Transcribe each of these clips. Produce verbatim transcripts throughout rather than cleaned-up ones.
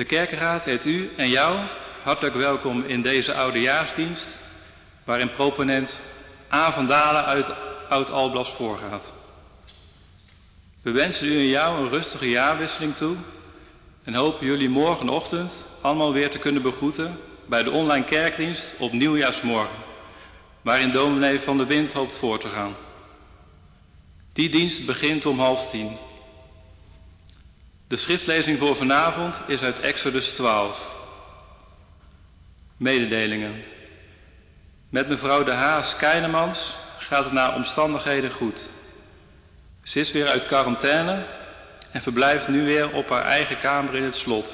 De kerkenraad heet u en jou hartelijk welkom in deze oudejaarsdienst, waarin proponent A. van Dalen uit Oud-Alblas voorgaat. We wensen u en jou een rustige jaarwisseling toe en hopen jullie morgenochtend allemaal weer te kunnen begroeten bij de online kerkdienst op Nieuwjaarsmorgen, waarin dominee Van der Wind hoopt voor te gaan. Die dienst begint om half tien. De schriftlezing voor vanavond is uit Exodus twaalf. Mededelingen. Met mevrouw de Haas Keinemans gaat het naar omstandigheden goed. Ze is weer uit quarantaine en verblijft nu weer op haar eigen kamer in het slot.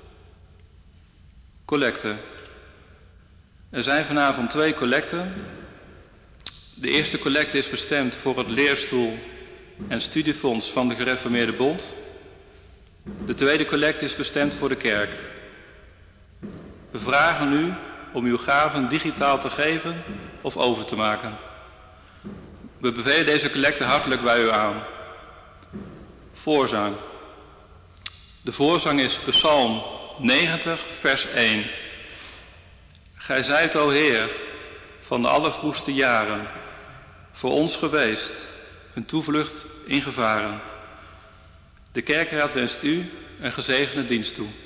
Collecte. Er zijn vanavond twee collecten. De eerste collecte is bestemd voor het leerstoel en studiefonds van de Gereformeerde Bond. De tweede collecte is bestemd voor de kerk. We vragen u om uw gaven digitaal te geven of over te maken. We bevelen deze collecte hartelijk bij u aan. Voorzang. De voorzang is Psalm negentig, vers één. Gij zijt, o Heer, van de allervroegste jaren, voor ons geweest, een toevlucht in gevaren. De kerkenraad wenst u een gezegende dienst toe.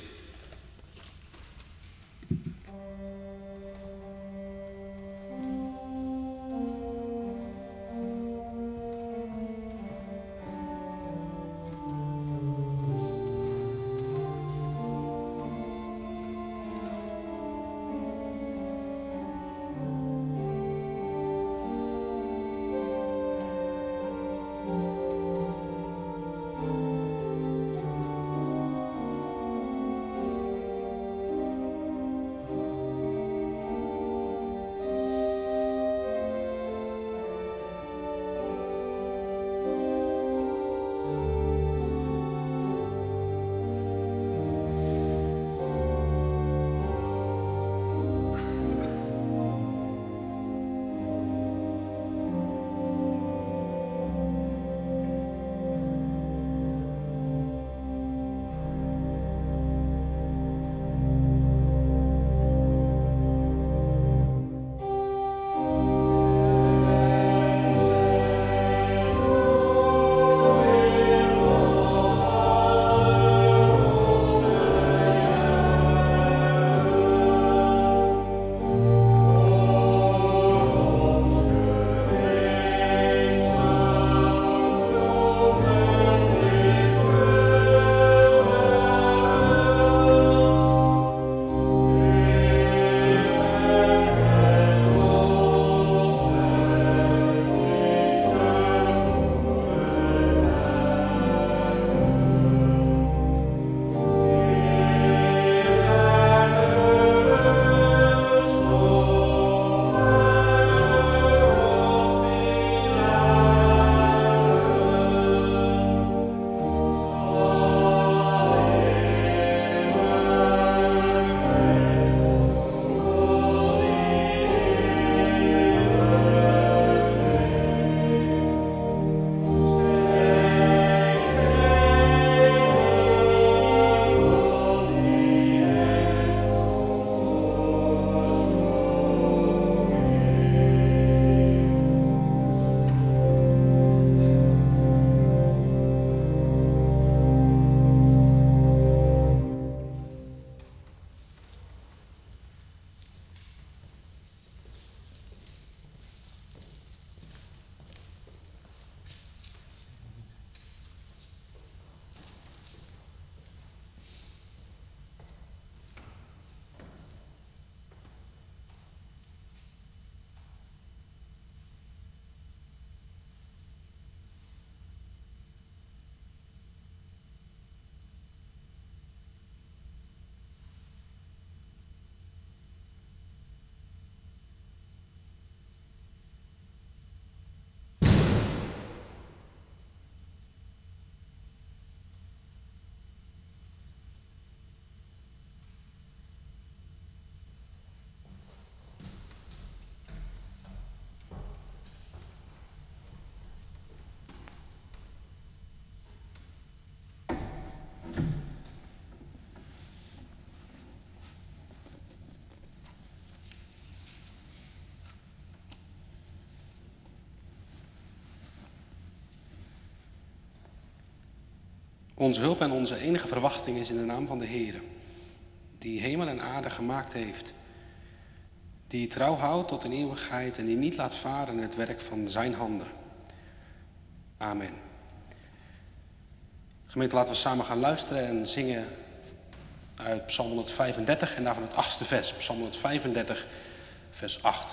Onze hulp en onze enige verwachting is in de naam van de Heer, die hemel en aarde gemaakt heeft, die trouw houdt tot in eeuwigheid en die niet laat varen in het werk van zijn handen. Amen. Gemeente, laten we samen gaan luisteren en zingen uit Psalm honderdvijfendertig en daarvan het achtste vers. Psalm honderdvijfendertig, vers acht.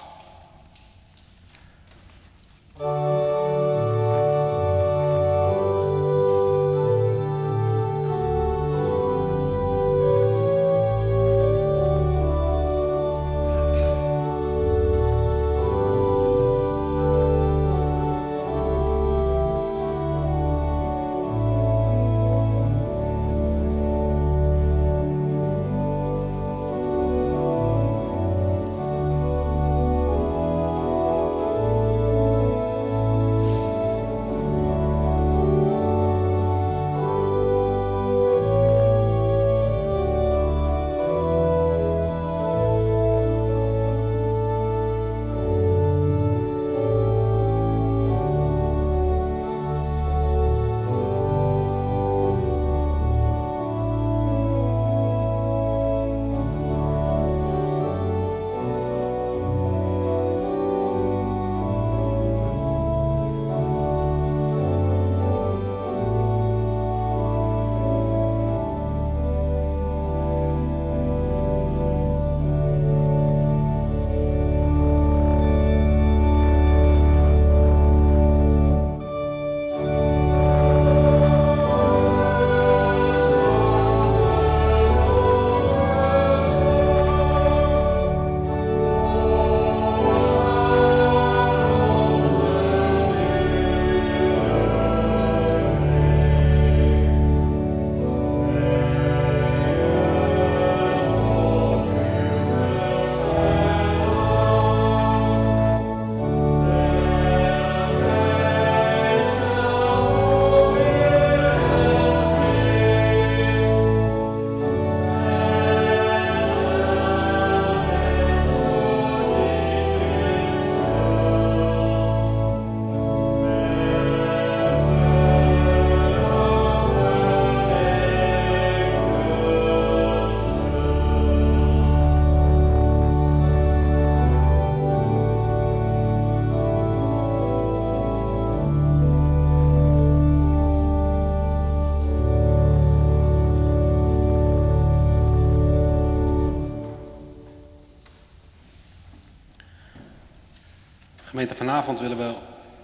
Gemeente, vanavond willen we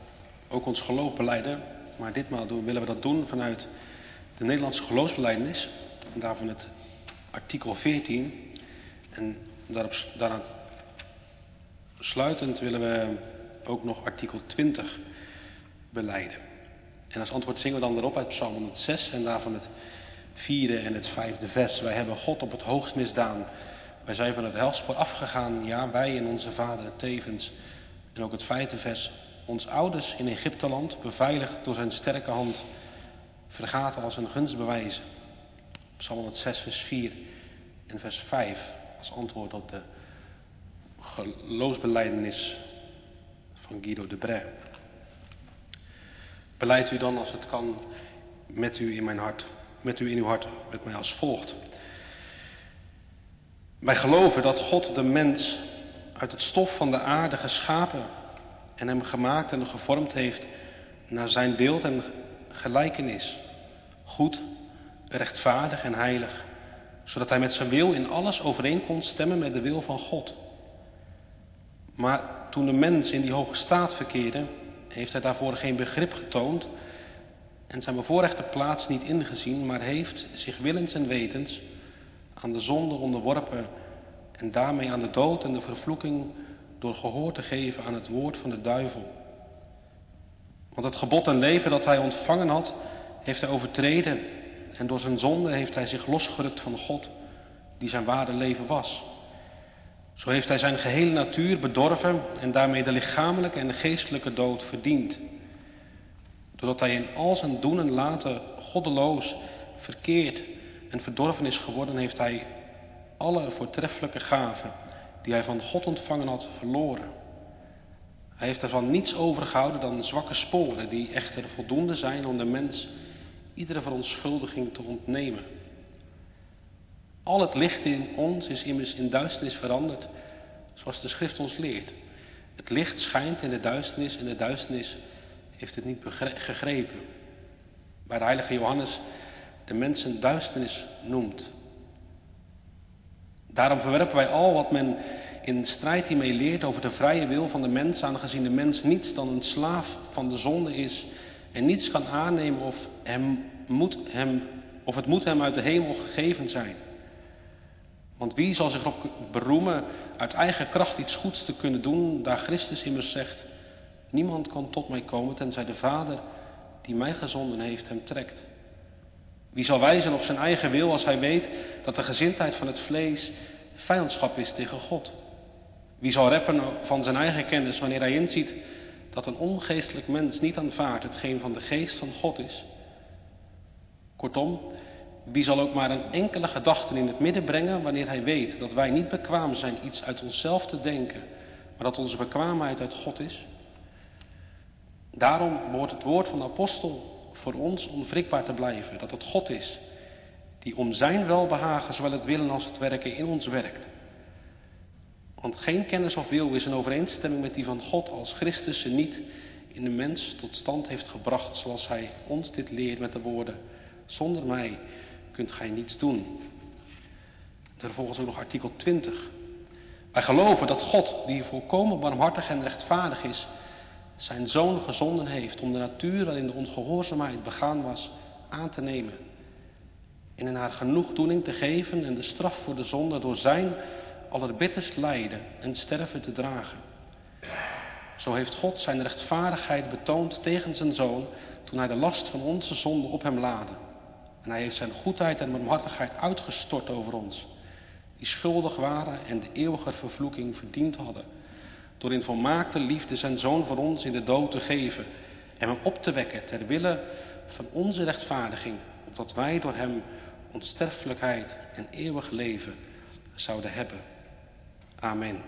ook ons geloof belijden, maar ditmaal doen, willen we dat doen vanuit de Nederlandse geloofsbelijdenis. En daarvan het artikel veertien. En daarop, daaraan sluitend willen we ook nog artikel twintig belijden. En als antwoord zingen we dan erop uit Psalm honderdzes en daarvan het vierde en het vijfde vers. Wij hebben God op het hoogst misdaan. Wij zijn van het helspoor afgegaan, ja, wij en onze vader tevens. En ook het vijfde vers. Ons ouders in Egypteland, beveiligd door zijn sterke hand, vergaten als een gunstbewijzen. Psalm honderdzes vers vier en vers vijf als antwoord op de geloofsbelijdenis van Guido de Brès. Belijdt u dan, als het kan, met u in mijn hart, met u in uw hart, met mij als volgt. Wij geloven dat God de mens uit het stof van de aarde geschapen en hem gemaakt en gevormd heeft naar zijn beeld en gelijkenis. Goed, rechtvaardig en heilig, zodat hij met zijn wil in alles overeen kon stemmen met de wil van God. Maar toen de mens in die hoge staat verkeerde, heeft hij daarvoor geen begrip getoond en zijn bevoorrechte plaats niet ingezien, maar heeft zich willens en wetens aan de zonde onderworpen en daarmee aan de dood en de vervloeking door gehoor te geven aan het woord van de duivel. Want het gebod en leven dat hij ontvangen had, heeft hij overtreden en door zijn zonde heeft hij zich losgerukt van God, die zijn ware leven was. Zo heeft hij zijn gehele natuur bedorven en daarmee de lichamelijke en de geestelijke dood verdiend. Doordat hij in al zijn doen en laten goddeloos, verkeerd en verdorven is geworden, heeft hij alle voortreffelijke gaven die hij van God ontvangen had verloren. Hij heeft ervan niets overgehouden dan zwakke sporen, die echter voldoende zijn om de mens iedere verontschuldiging te ontnemen. Al het licht in ons is immers in duisternis veranderd, zoals de schrift ons leert. Het licht schijnt in de duisternis en de duisternis heeft het niet gegrepen. Waar de heilige Johannes de mensen duisternis noemt. Daarom verwerpen wij al wat men in strijd hiermee leert over de vrije wil van de mens, aangezien de mens niets dan een slaaf van de zonde is en niets kan aannemen of, hem moet hem, of het moet hem uit de hemel gegeven zijn. Want wie zal zich erop beroemen uit eigen kracht iets goeds te kunnen doen, daar Christus immers zegt, niemand kan tot mij komen tenzij de Vader die mij gezonden heeft hem trekt. Wie zal wijzen op zijn eigen wil als hij weet dat de gezindheid van het vlees vijandschap is tegen God? Wie zal reppen van zijn eigen kennis wanneer hij inziet dat een ongeestelijk mens niet aanvaardt hetgeen van de geest van God is? Kortom, wie zal ook maar een enkele gedachte in het midden brengen wanneer hij weet dat wij niet bekwaam zijn iets uit onszelf te denken, maar dat onze bekwaamheid uit God is? Daarom behoort het woord van de apostel voor ons onwrikbaar te blijven, dat het God is, die om zijn welbehagen zowel het willen als het werken in ons werkt. Want geen kennis of wil is in overeenstemming met die van God als Christus ze niet in de mens tot stand heeft gebracht, zoals hij ons dit leert met de woorden, zonder mij kunt gij niets doen. Vervolgens ook nog artikel twintig. Wij geloven dat God, die volkomen barmhartig en rechtvaardig is, zijn zoon gezonden heeft om de natuur waarin de ongehoorzaamheid begaan was aan te nemen. En in haar genoegdoening te geven en de straf voor de zonde door zijn allerbitterst lijden en sterven te dragen. Zo heeft God zijn rechtvaardigheid betoond tegen zijn zoon toen hij de last van onze zonde op hem laadde. En hij heeft zijn goedheid en barmhartigheid uitgestort over ons, die schuldig waren en de eeuwige vervloeking verdiend hadden, door in volmaakte liefde zijn zoon voor ons in de dood te geven en hem op te wekken ter wille van onze rechtvaardiging, opdat wij door hem onsterfelijkheid en eeuwig leven zouden hebben. Amen.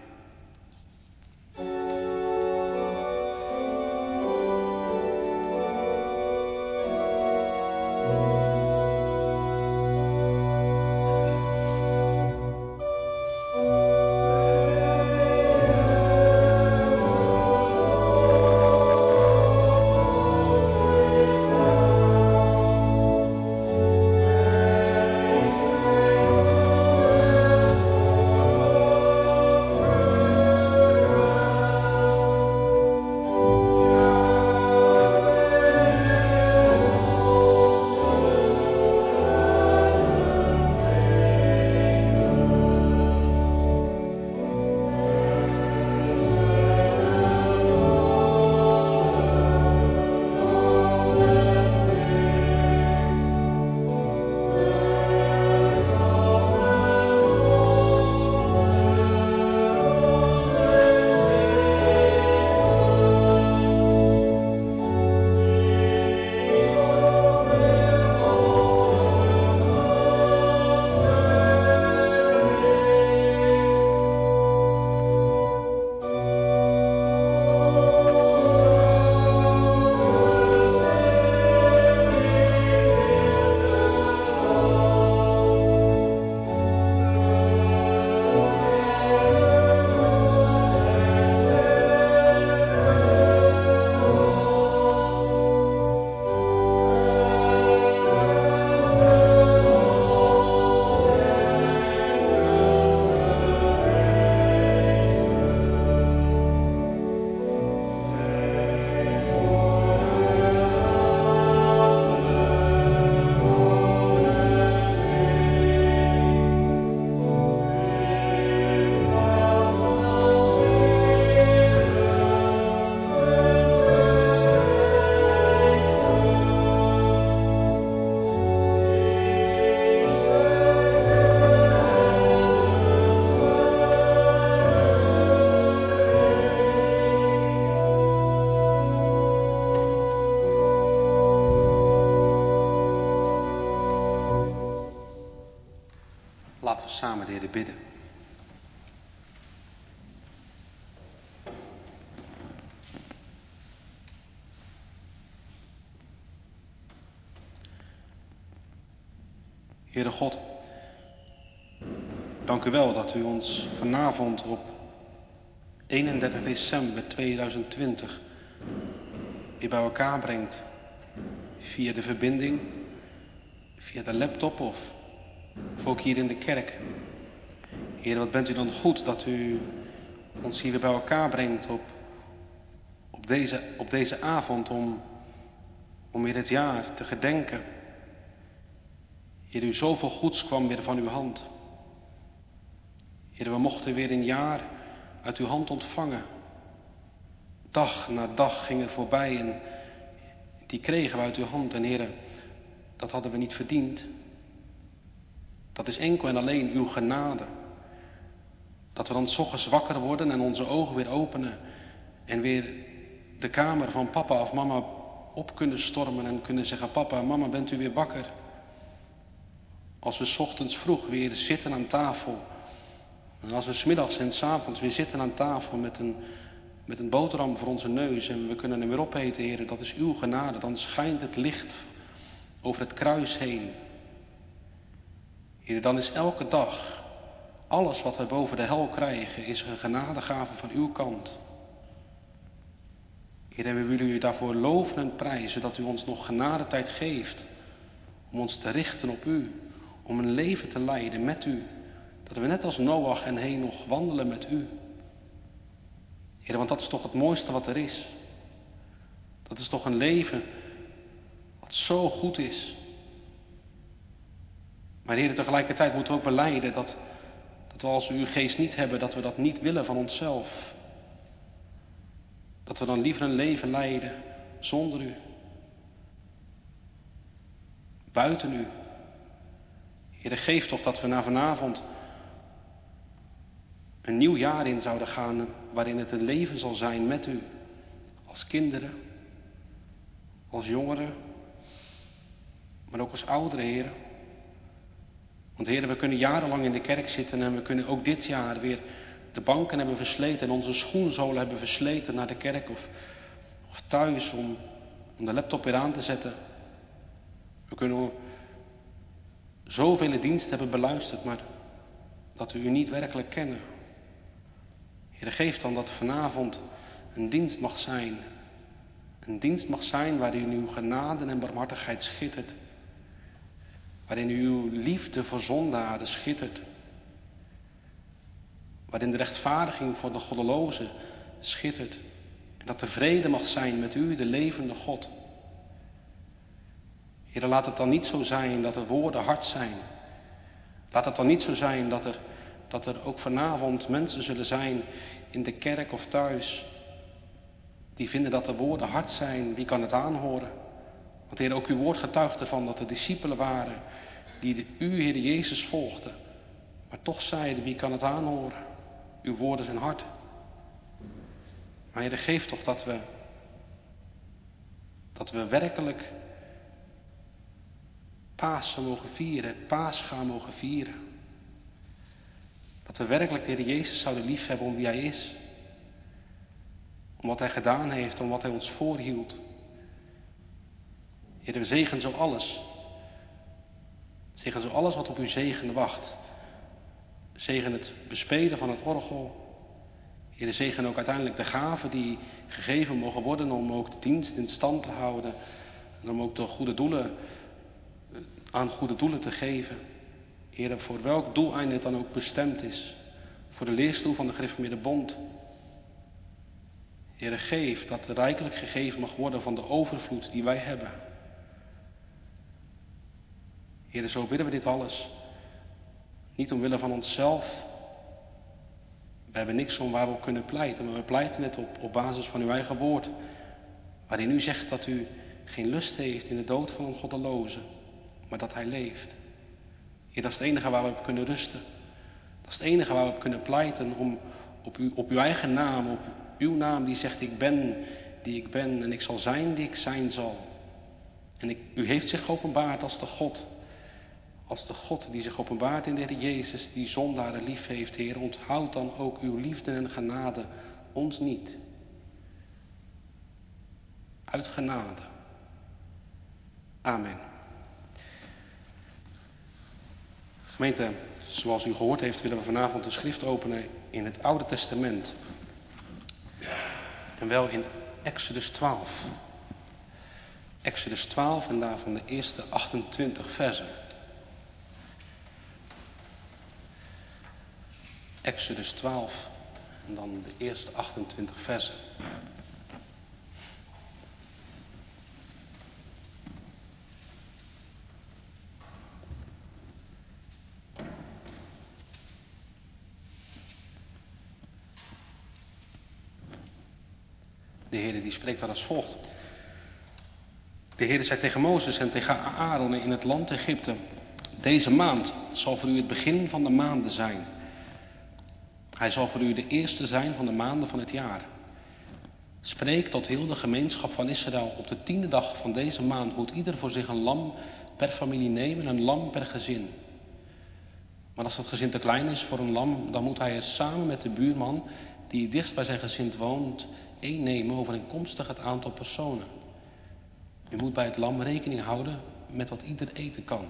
Laten we samen de Heer bidden. Heere God, dank u wel dat u ons vanavond op eenendertig december tweeduizend twintig weer bij elkaar brengt. Via de verbinding, via de laptop of, of ook hier in de kerk. Heer, wat bent u dan goed dat u ons hier weer bij elkaar brengt op, op, deze, op deze avond om, om weer het jaar te gedenken. Heer, u zoveel goeds kwam weer van uw hand. Heer, we mochten weer een jaar uit uw hand ontvangen. Dag na dag ging er voorbij en die kregen we uit uw hand. En Heer, dat hadden we niet verdiend. Dat is enkel en alleen uw genade. Dat we dan 's ochtends wakker worden en onze ogen weer openen. En weer de kamer van papa of mama op kunnen stormen en kunnen zeggen: papa, mama, bent u weer wakker? Als we 's ochtends vroeg weer zitten aan tafel. En als we 's middags en 's avonds weer zitten aan tafel met een, met een boterham voor onze neus. En we kunnen hem weer opeten, Heer, dat is uw genade. Dan schijnt het licht over het kruis heen. Heer, dan is elke dag alles wat we boven de hel krijgen, is een genadegave van uw kant. Heer, en we willen u daarvoor loven en prijzen dat u ons nog genadetijd geeft. Om ons te richten op u. Om een leven te leiden met u. Dat we net als Noach en Henoch wandelen met u. Heer, want dat is toch het mooiste wat er is. Dat is toch een leven wat zo goed is. Maar Heer, tegelijkertijd moeten we ook belijden dat, dat we als we uw geest niet hebben, dat we dat niet willen van onszelf. Dat we dan liever een leven leiden zonder u. Buiten u. Heer, geef toch dat we na vanavond een nieuw jaar in zouden gaan waarin het een leven zal zijn met u. Als kinderen, als jongeren, maar ook als ouderen, Heer. Want Heer, we kunnen jarenlang in de kerk zitten en we kunnen ook dit jaar weer de banken hebben versleten en onze schoenzolen hebben versleten naar de kerk of, of thuis om, om de laptop weer aan te zetten. We kunnen zoveel diensten hebben beluisterd, maar dat we u niet werkelijk kennen. Heer, geef dan dat vanavond een dienst mag zijn. Een dienst mag zijn waarin uw genade en barmhartigheid schittert. Waarin uw liefde voor zondaren schittert. Waarin de rechtvaardiging voor de goddelozen schittert. En dat de vrede mag zijn met u, de levende God. Heer, laat het dan niet zo zijn dat de woorden hard zijn. Laat het dan niet zo zijn dat er, dat er ook vanavond mensen zullen zijn in de kerk of thuis. Die vinden dat de woorden hard zijn. Wie kan het aanhoren? Want Heer, ook uw woord getuigt ervan dat er discipelen waren die de, u, Heer Jezus, volgden. Maar toch zeiden, wie kan het aanhoren? Uw woorden zijn hard. Maar Heer, geef toch dat we, dat we werkelijk Pasen mogen vieren, het Paasgaan mogen vieren. Dat we werkelijk de Heer Jezus zouden liefhebben om wie Hij is. Om wat Hij gedaan heeft, om wat Hij ons voorhield. Heer, we zegen zo alles. Zegen zo alles wat op uw zegen wacht. Zegen het bespelen van het orgel. Heer, zegen ook uiteindelijk de gaven die gegeven mogen worden om ook de dienst in stand te houden. En om ook de goede doelen, aan goede doelen te geven. Heer, voor welk doeleinde het dan ook bestemd is. Voor de leerstoel van de Gereformeerde Bond. Heer, geef dat er rijkelijk gegeven mag worden van de overvloed die wij hebben. Heer, zo bidden we dit alles. Niet omwille van onszelf. We hebben niks om waar we op kunnen pleiten. Maar we pleiten het op, op basis van uw eigen woord. Waarin u zegt dat u geen lust heeft in de dood van een goddeloze. Maar dat hij leeft. Heer, dat is het enige waar we op kunnen rusten. Dat is het enige waar we op kunnen pleiten. Om op, u, op uw eigen naam. Op uw naam die zegt ik ben die ik ben. En ik zal zijn die ik zijn zal. En ik, u heeft zich geopenbaard als de God. Als de God die zich openbaart in de Heer Jezus, die zondaren lief heeft, Heer, onthoud dan ook uw liefde en genade ons niet. Uit genade. Amen. Gemeente, zoals u gehoord heeft, willen we vanavond de schrift openen in het Oude Testament. En wel in Exodus twaalf. Exodus twaalf en daarvan de eerste achtentwintig versen. Exodus twaalf en dan de eerste achtentwintig versen. De Heer die spreekt daar als volgt. De Heer zei tegen Mozes en tegen Aaron in het land Egypte: deze maand zal voor u het begin van de maanden zijn. Hij zal voor u de eerste zijn van de maanden van het jaar. Spreek tot heel de gemeenschap van Israël: op de tiende dag van deze maand moet ieder voor zich een lam per familie nemen, een lam per gezin. Maar als het gezin te klein is voor een lam, dan moet hij er samen met de buurman die het dichtst bij zijn gezin woont, één nemen overeenkomstig het aantal personen. U moet bij het lam rekening houden met wat ieder eten kan.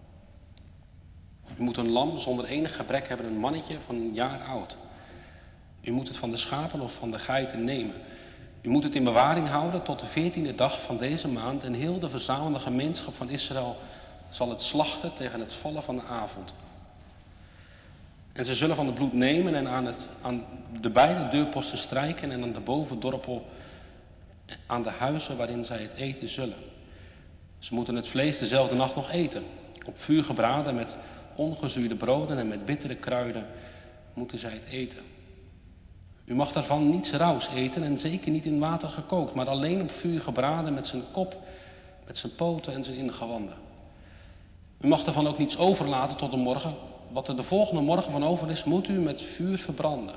U moet een lam zonder enig gebrek hebben, een mannetje van een jaar oud. U moet het van de schapen of van de geiten nemen. U moet het in bewaring houden tot de veertiende dag van deze maand en heel de verzamelde gemeenschap van Israël zal het slachten tegen het vallen van de avond. En ze zullen van het bloed nemen en aan, het, aan de beide deurposten strijken en aan de bovendorpel aan de huizen waarin zij het eten zullen. Ze moeten het vlees dezelfde nacht nog eten. Op vuur gebraden met ongezuurde broden en met bittere kruiden moeten zij het eten. U mag daarvan niets rauws eten en zeker niet in water gekookt, maar alleen op vuur gebraden met zijn kop, met zijn poten en zijn ingewanden. U mag daarvan ook niets overlaten tot de morgen. Wat er de volgende morgen van over is, moet u met vuur verbranden.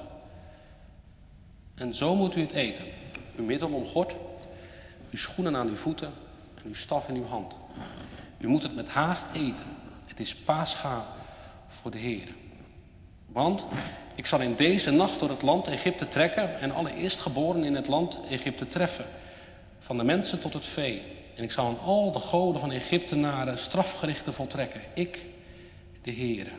En zo moet u het eten. Uw middel omgord, uw schoenen aan uw voeten en uw staf in uw hand. U moet het met haast eten. Het is Pascha voor de Heer. Want ik zal in deze nacht door het land Egypte trekken en alle eerstgeborenen in het land Egypte treffen. Van de mensen tot het vee. En ik zal aan al de goden van Egyptenaren strafgerichten voltrekken. Ik, de Heere.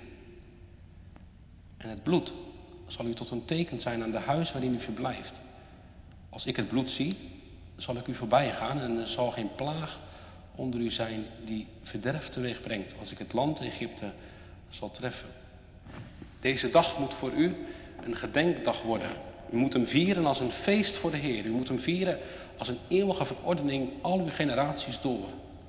En het bloed zal u tot een teken zijn aan de huis waarin u verblijft. Als ik het bloed zie, zal ik u voorbij gaan en er zal geen plaag onder u zijn die verderf teweeg brengt als ik het land Egypte zal treffen. Deze dag moet voor u een gedenkdag worden. U moet hem vieren als een feest voor de Heer. U moet hem vieren als een eeuwige verordening al uw generaties door.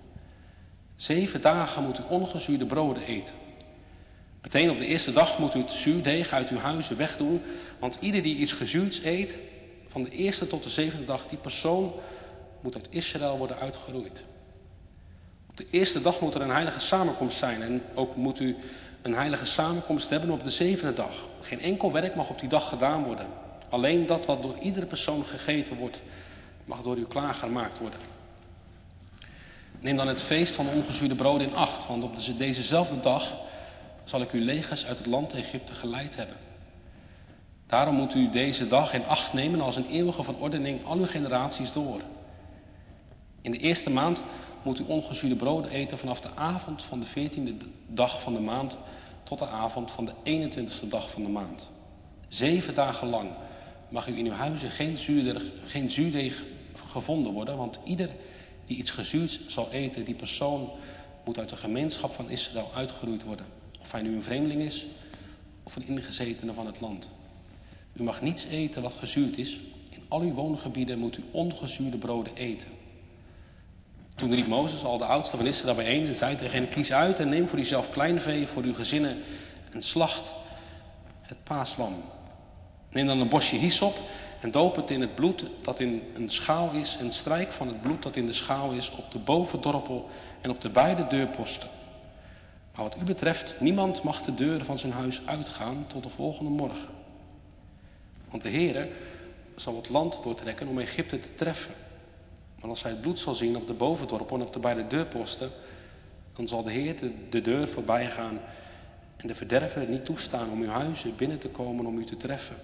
Zeven dagen moet u ongezuurde broden eten. Meteen op de eerste dag moet u het zuurdeeg uit uw huizen wegdoen, want ieder die iets gezuurds eet, van de eerste tot de zevende dag, die persoon moet uit Israël worden uitgeroeid. Op de eerste dag moet er een heilige samenkomst zijn en ook moet u een heilige samenkomst hebben op de zevende dag. Geen enkel werk mag op die dag gedaan worden. Alleen dat wat door iedere persoon gegeten wordt, mag door u klaargemaakt worden. Neem dan het feest van de ongezuurde broden in acht, want op dezezelfde dag zal ik uw legers uit het land Egypte geleid hebben. Daarom moet u deze dag in acht nemen als een eeuwige verordening al uw generaties door. In de eerste maand moet u ongezuurde broden eten vanaf de avond van de veertiende dag van de maand tot de avond van de eenentwintigste dag van de maand. Zeven dagen lang mag u in uw huizen geen, zuurder, geen zuurdeeg gevonden worden, want ieder die iets gezuurds zal eten, die persoon moet uit de gemeenschap van Israël uitgeroeid worden. Of hij nu een vreemdeling is of een ingezetene van het land. U mag niets eten wat gezuurd is. In al uw woongebieden moet u ongezuurde broden eten. Toen riep Mozes al de oudste van Israël bijeen en zei tegen hen: kies uit en neem voor uzelf klein vee voor uw gezinnen en slacht het paaslam. Neem dan een bosje hyssop en doop het in het bloed dat in een schaal is en strijk van het bloed dat in de schaal is op de bovendorpel en op de beide deurposten. Maar wat u betreft, niemand mag de deuren van zijn huis uitgaan tot de volgende morgen. Want de Heere zal het land doortrekken om Egypte te treffen. Maar als hij het bloed zal zien op de bovendorpel en op de beide deurposten, dan zal de Heer de, de deur voorbij gaan en de verderver niet toestaan om uw huizen binnen te komen om u te treffen.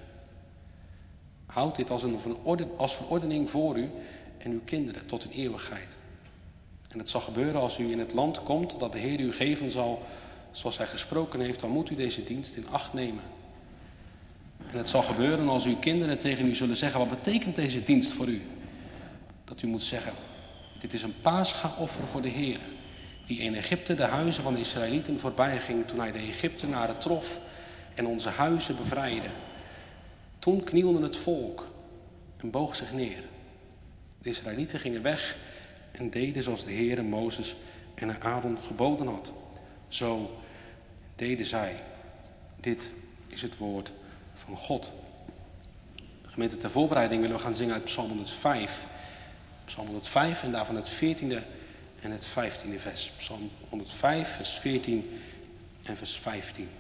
Houd dit als een verorden, als verordening voor u en uw kinderen tot in eeuwigheid. En het zal gebeuren als u in het land komt dat de Heer u geven zal zoals hij gesproken heeft, dan moet u deze dienst in acht nemen. En het zal gebeuren als uw kinderen tegen u zullen zeggen, wat betekent deze dienst voor u? Dat u moet zeggen, dit is een paascha-offer voor de Heer, die in Egypte de huizen van de Israëlieten voorbij ging toen hij de Egyptenaren trof en onze huizen bevrijdde. Toen knielde het volk en boog zich neer. De Israëlieten gingen weg en deden zoals de Heer Mozes en Aaron geboden had. Zo deden zij. Dit is het woord van God. Gemeente, ter voorbereiding willen we gaan zingen uit Psalm honderdvijf. Psalm honderdvijf en daarvan het veertiende en het vijftiende vers. Psalm honderdvijf, vers veertien en vers vijftien.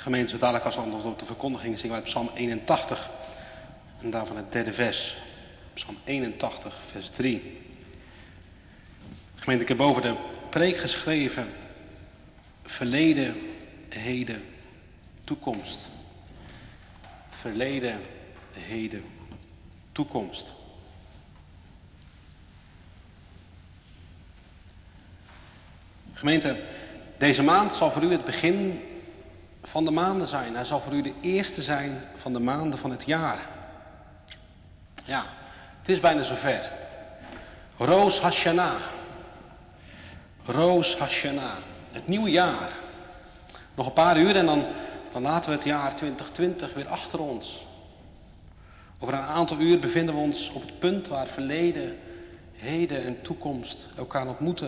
Gemeente, zo dadelijk als antwoord op de verkondiging zingen wij Psalm eenentachtig. En daarvan het derde vers. Psalm eenentachtig, vers drie. Gemeente, ik heb boven de preek geschreven. Verleden, heden, toekomst. Verleden, heden, toekomst. Gemeente, deze maand zal voor u het begin van de maanden zijn. Hij zal voor u de eerste zijn van de maanden van het jaar. Ja, het is bijna zover. Rosh Hashanah. Rosh Hashanah. Het nieuwe jaar. Nog een paar uur en dan, dan laten we het jaar twintig twintig weer achter ons. Over een aantal uur bevinden we ons op het punt waar verleden, heden en toekomst elkaar ontmoeten.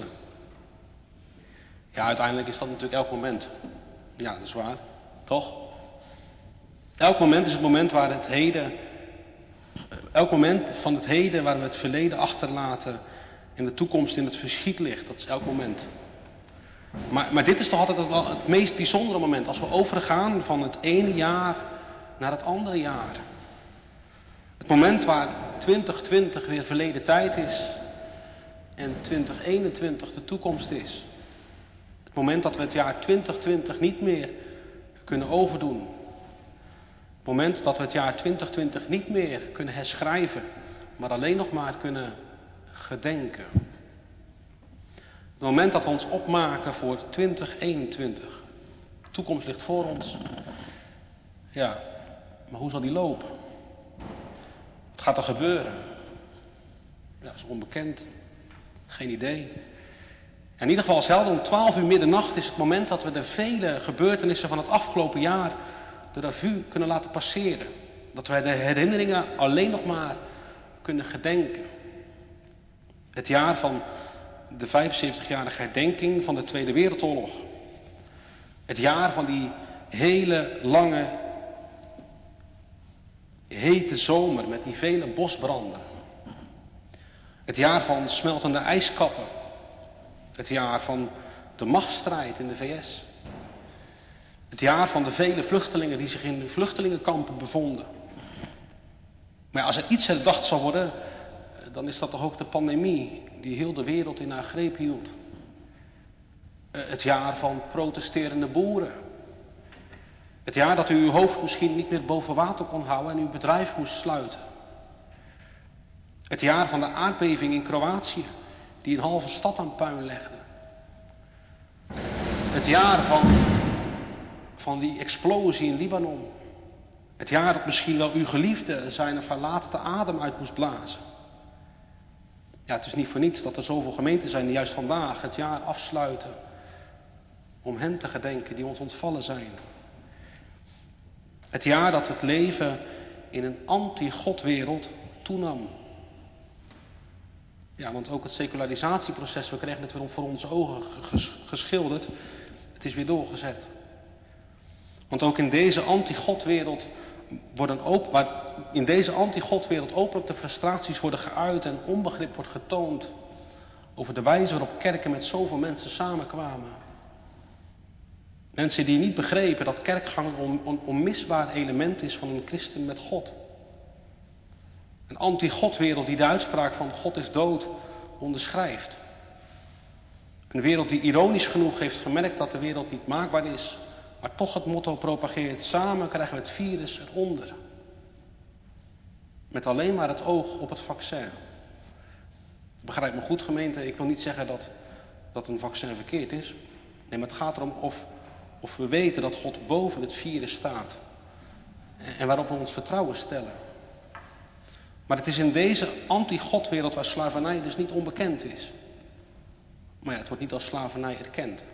Ja, uiteindelijk is dat natuurlijk elk moment. Ja, dat is waar. Toch? Elk moment is het moment waar het heden... Elk moment van het heden waar we het verleden achterlaten en de toekomst in het verschiet ligt. Dat is elk moment. Maar, maar dit is toch altijd het, het meest bijzondere moment. Als we overgaan van het ene jaar naar het andere jaar. Het moment waar twintig twintig weer verleden tijd is. En twintig eenentwintig de toekomst is. Het moment dat we het jaar twintig twintig niet meer kunnen overdoen. Het moment dat we het jaar twintig twintig niet meer kunnen herschrijven. Maar alleen nog maar kunnen gedenken. Het moment dat we ons opmaken voor twintig eenentwintig. De toekomst ligt voor ons. Ja, maar hoe zal die lopen? Wat gaat er gebeuren? Ja, dat is onbekend. Geen idee. In ieder geval, zelden om twaalf uur middernacht is het moment dat we de vele gebeurtenissen van het afgelopen jaar de revue kunnen laten passeren. Dat wij de herinneringen alleen nog maar kunnen gedenken. Het jaar van de vijfenzeventigjarige herdenking van de Tweede Wereldoorlog. Het jaar van die hele lange, hete zomer met die vele bosbranden. Het jaar van smeltende ijskappen. Het jaar van de machtsstrijd in de V S. Het jaar van de vele vluchtelingen die zich in de vluchtelingenkampen bevonden. Maar ja, als er iets herdacht zal worden, dan is dat toch ook de pandemie die heel de wereld in haar greep hield. Het jaar van protesterende boeren. Het jaar dat u uw hoofd misschien niet meer boven water kon houden en uw bedrijf moest sluiten. Het jaar van de aardbeving in Kroatië, die een halve stad aan puin legde. Het jaar van, van die explosie in Libanon. Het jaar dat misschien wel uw geliefde zijn of haar laatste adem uit moest blazen. Ja, het is niet voor niets dat er zoveel gemeenten zijn die juist vandaag het jaar afsluiten om hen te gedenken die ons ontvallen zijn. Het jaar dat het leven in een anti-Godwereld toenam. Ja, want ook het secularisatieproces, we kregen het weer voor onze ogen geschilderd. Het is weer doorgezet. Want ook in deze anti-Godwereld worden open, waar in deze anti-Godwereld openlijk de frustraties worden geuit en onbegrip wordt getoond over de wijze waarop kerken met zoveel mensen samenkwamen. Mensen die niet begrepen dat kerkgang een on, onmisbaar element is van een christen met God. Een anti-Godwereld die de uitspraak van God is dood onderschrijft. Een wereld die ironisch genoeg heeft gemerkt dat de wereld niet maakbaar is, maar toch het motto propageert: samen krijgen we het virus eronder. Met alleen maar het oog op het vaccin. Begrijp me goed, gemeente, ik wil niet zeggen dat, dat een vaccin verkeerd is. Nee, maar het gaat erom of, of we weten dat God boven het virus staat. En waarop we ons vertrouwen stellen. Maar het is in deze anti-Godwereld waar slavernij dus niet onbekend is. Maar ja, het wordt niet als slavernij erkend.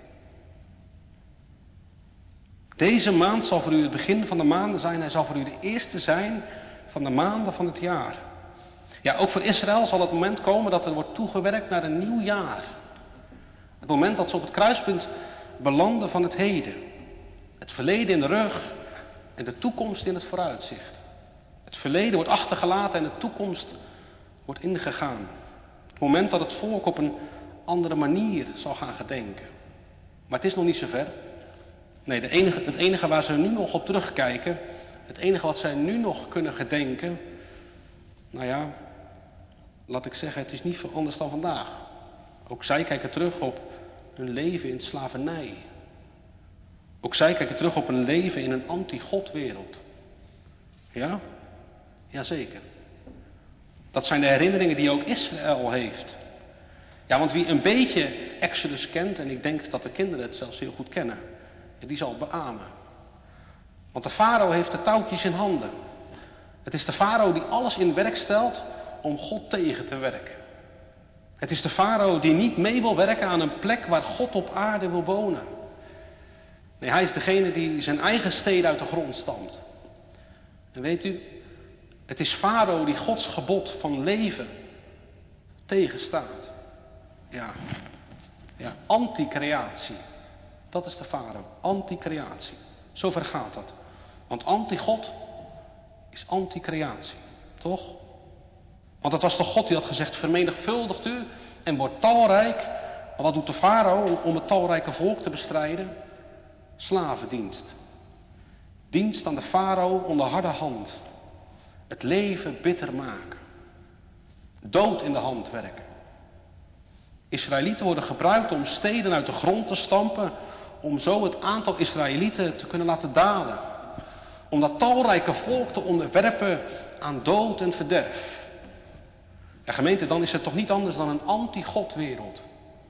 Deze maand zal voor u het begin van de maanden zijn. Hij zal voor u de eerste zijn van de maanden van het jaar. Ja, ook voor Israël zal het moment komen dat er wordt toegewerkt naar een nieuw jaar. Het moment dat ze op het kruispunt belanden van het heden. Het verleden in de rug en de toekomst in het vooruitzicht. Het verleden wordt achtergelaten en de toekomst wordt ingegaan. Het moment dat het volk op een andere manier zal gaan gedenken. Maar het is nog niet zover. Nee, de enige, het enige waar ze nu nog op terugkijken, het enige wat zij nu nog kunnen gedenken, nou ja, laat ik zeggen, het is niet veel anders dan vandaag. Ook zij kijken terug op hun leven in slavernij. Ook zij kijken terug op een leven in een anti-God-wereld. Ja? Jazeker. Dat zijn de herinneringen die ook Israël heeft. Ja, want wie een beetje Exodus kent, en ik denk dat de kinderen het zelfs heel goed kennen, die zal het beamen. Want de farao heeft de touwtjes in handen. Het is de farao die alles in werk stelt om God tegen te werken. Het is de farao die niet mee wil werken aan een plek waar God op aarde wil wonen. Nee, hij is degene die zijn eigen steden uit de grond stampt. En weet u, het is farao die Gods gebod van leven tegenstaat. Ja, ja, anti-creatie. Dat is de farao, anti-creatie. Zover gaat dat. Want anti-God is anti-creatie, toch? Want het was toch God die had gezegd, vermenigvuldigt u en wordt talrijk. Maar wat doet de farao om het talrijke volk te bestrijden? Slavendienst. Dienst aan de farao onder harde hand. Het leven bitter maken. Dood in de hand werken. Israëlieten worden gebruikt om steden uit de grond te stampen, om zo het aantal Israëlieten te kunnen laten dalen. Om dat talrijke volk te onderwerpen aan dood en verderf. Ja, gemeente, dan is het toch niet anders dan een anti-God-wereld.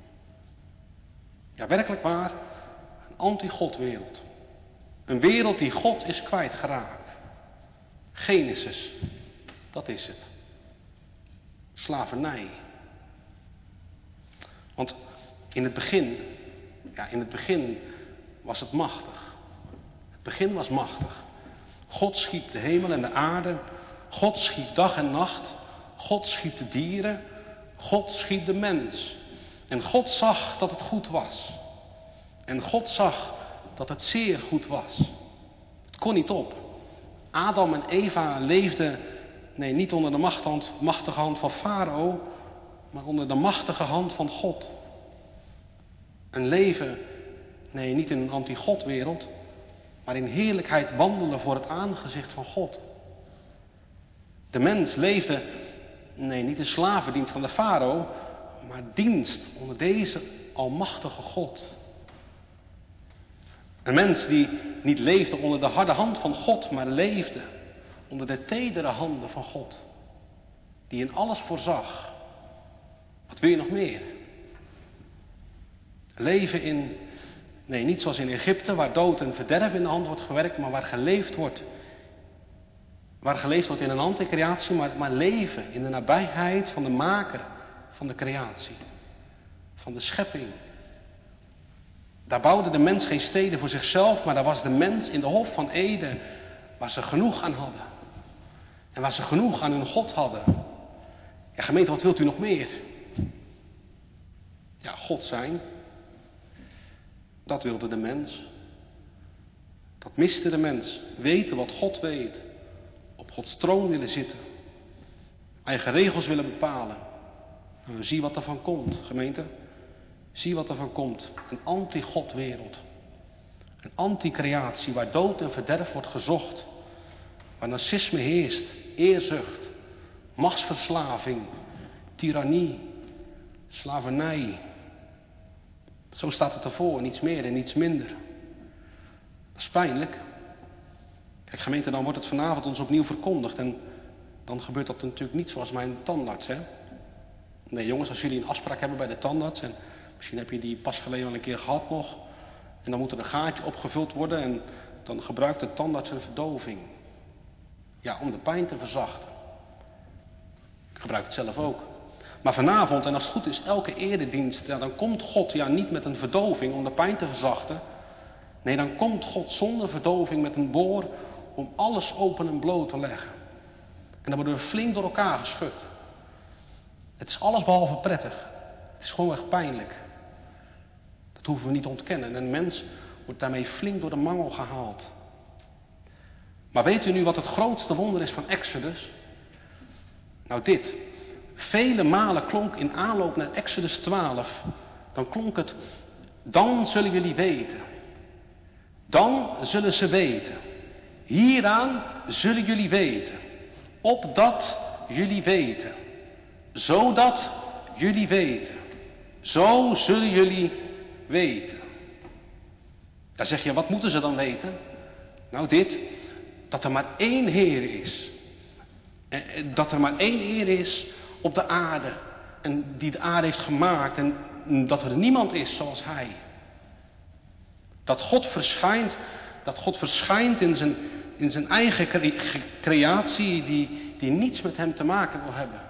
Ja, werkelijk waar, een anti-God-wereld. Een wereld die God is kwijtgeraakt. Genesis, dat is het. Slavernij. Want in het begin, ja, in het begin was het machtig. Het begin was machtig. God schiep de hemel en de aarde. God schiep dag en nacht. God schiep de dieren. God schiep de mens. En God zag dat het goed was. En God zag dat het zeer goed was. Het kon niet op. Adam en Eva leefden, nee, niet onder de machthand, machtige hand van Farao, maar onder de machtige hand van God. Een leven, nee, niet in een anti-God-wereld, maar in heerlijkheid wandelen voor het aangezicht van God. De mens leefde, nee, niet in slavendienst aan de farao, maar dienst onder deze almachtige God. Een mens die niet leefde onder de harde hand van God, maar leefde onder de tedere handen van God. Die in alles voorzag. Wat wil je nog meer? Leven in, nee, niet zoals in Egypte, waar dood en verderf in de hand wordt gewerkt, maar waar geleefd wordt. Waar geleefd wordt in een anti-creatie, maar, maar leven in de nabijheid van de maker van de creatie. Van de schepping. Daar bouwde de mens geen steden voor zichzelf, maar daar was de mens in de hof van Eden, waar ze genoeg aan hadden. En waar ze genoeg aan hun God hadden. Ja, gemeente, wat wilt u nog meer? Ja, God zijn. Dat wilde de mens. Dat miste de mens. Weten wat God weet. Op Gods troon willen zitten. Eigen regels willen bepalen. Nou, zie wat er van komt, gemeente. Zie wat er van komt. Een anti-God-wereld. Een anti-creatie waar dood en verderf wordt gezocht. Waar narcisme heerst, eerzucht, machtsverslaving, tirannie, slavernij. Zo staat het ervoor, niets meer en niets minder. Dat is pijnlijk. Kijk, gemeente, dan wordt het vanavond ons opnieuw verkondigd. En dan gebeurt dat natuurlijk niet zoals mijn tandarts, hè. Nee, jongens, als jullie een afspraak hebben bij de tandarts, en misschien heb je die pas geleden al een keer gehad nog, en dan moet er een gaatje opgevuld worden en dan gebruikt de tandarts een verdoving. Ja, om de pijn te verzachten. Ik gebruik het zelf ook. Maar vanavond, en als het goed is, elke eredienst, ja, dan komt God ja niet met een verdoving om de pijn te verzachten. Nee, dan komt God zonder verdoving met een boor om alles open en bloot te leggen. En dan worden we flink door elkaar geschud. Het is alles behalve prettig. Het is gewoon echt pijnlijk. Dat hoeven we niet te ontkennen. En een mens wordt daarmee flink door de mangel gehaald. Maar weet u nu wat het grootste wonder is van Exodus? Nou dit. Vele malen klonk in aanloop naar Exodus twaalf. Dan klonk het. Dan zullen jullie weten. Dan zullen ze weten. Hieraan zullen jullie weten. Opdat jullie weten. Zodat jullie weten. Zo zullen jullie weten. Dan zeg je, wat moeten ze dan weten? Nou dit, dat er maar één Heer is. Dat er maar één Heer is op de aarde. En die de aarde heeft gemaakt. En dat er niemand is zoals Hij. Dat God verschijnt, dat God verschijnt in zijn, in zijn eigen creatie die, die niets met Hem te maken wil hebben.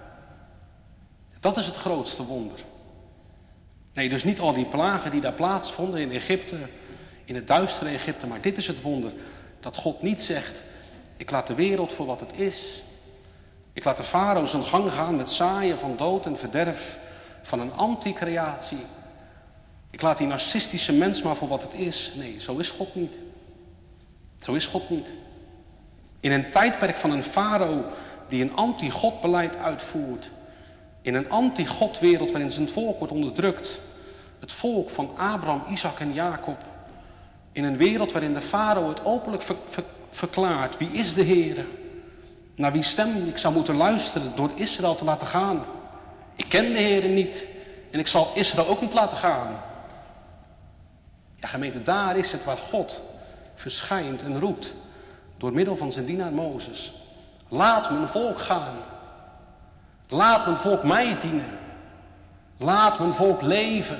Dat is het grootste wonder. Nee, dus niet al die plagen die daar plaatsvonden in Egypte, in het duistere Egypte, maar dit is het wonder. Dat God niet zegt, ik laat de wereld voor wat het is. Ik laat de farao zijn gang gaan met zaaien van dood en verderf, van een anti-creatie. Ik laat die narcistische mens maar voor wat het is. Nee, zo is God niet. Zo is God niet. In een tijdperk van een farao die een anti-God-beleid uitvoert. In een anti-God-wereld waarin zijn volk wordt onderdrukt. Het volk van Abraham, Isaac en Jacob. In een wereld waarin de farao het openlijk ver- ver- verklaart. Wie is de Heere? Naar wie stem ik zou moeten luisteren door Israël te laten gaan. Ik ken de Heere niet. En ik zal Israël ook niet laten gaan. Ja, gemeente, daar is het waar God verschijnt en roept. Door middel van zijn dienaar Mozes. Laat mijn volk gaan. Laat mijn volk mij dienen. Laat mijn volk leven.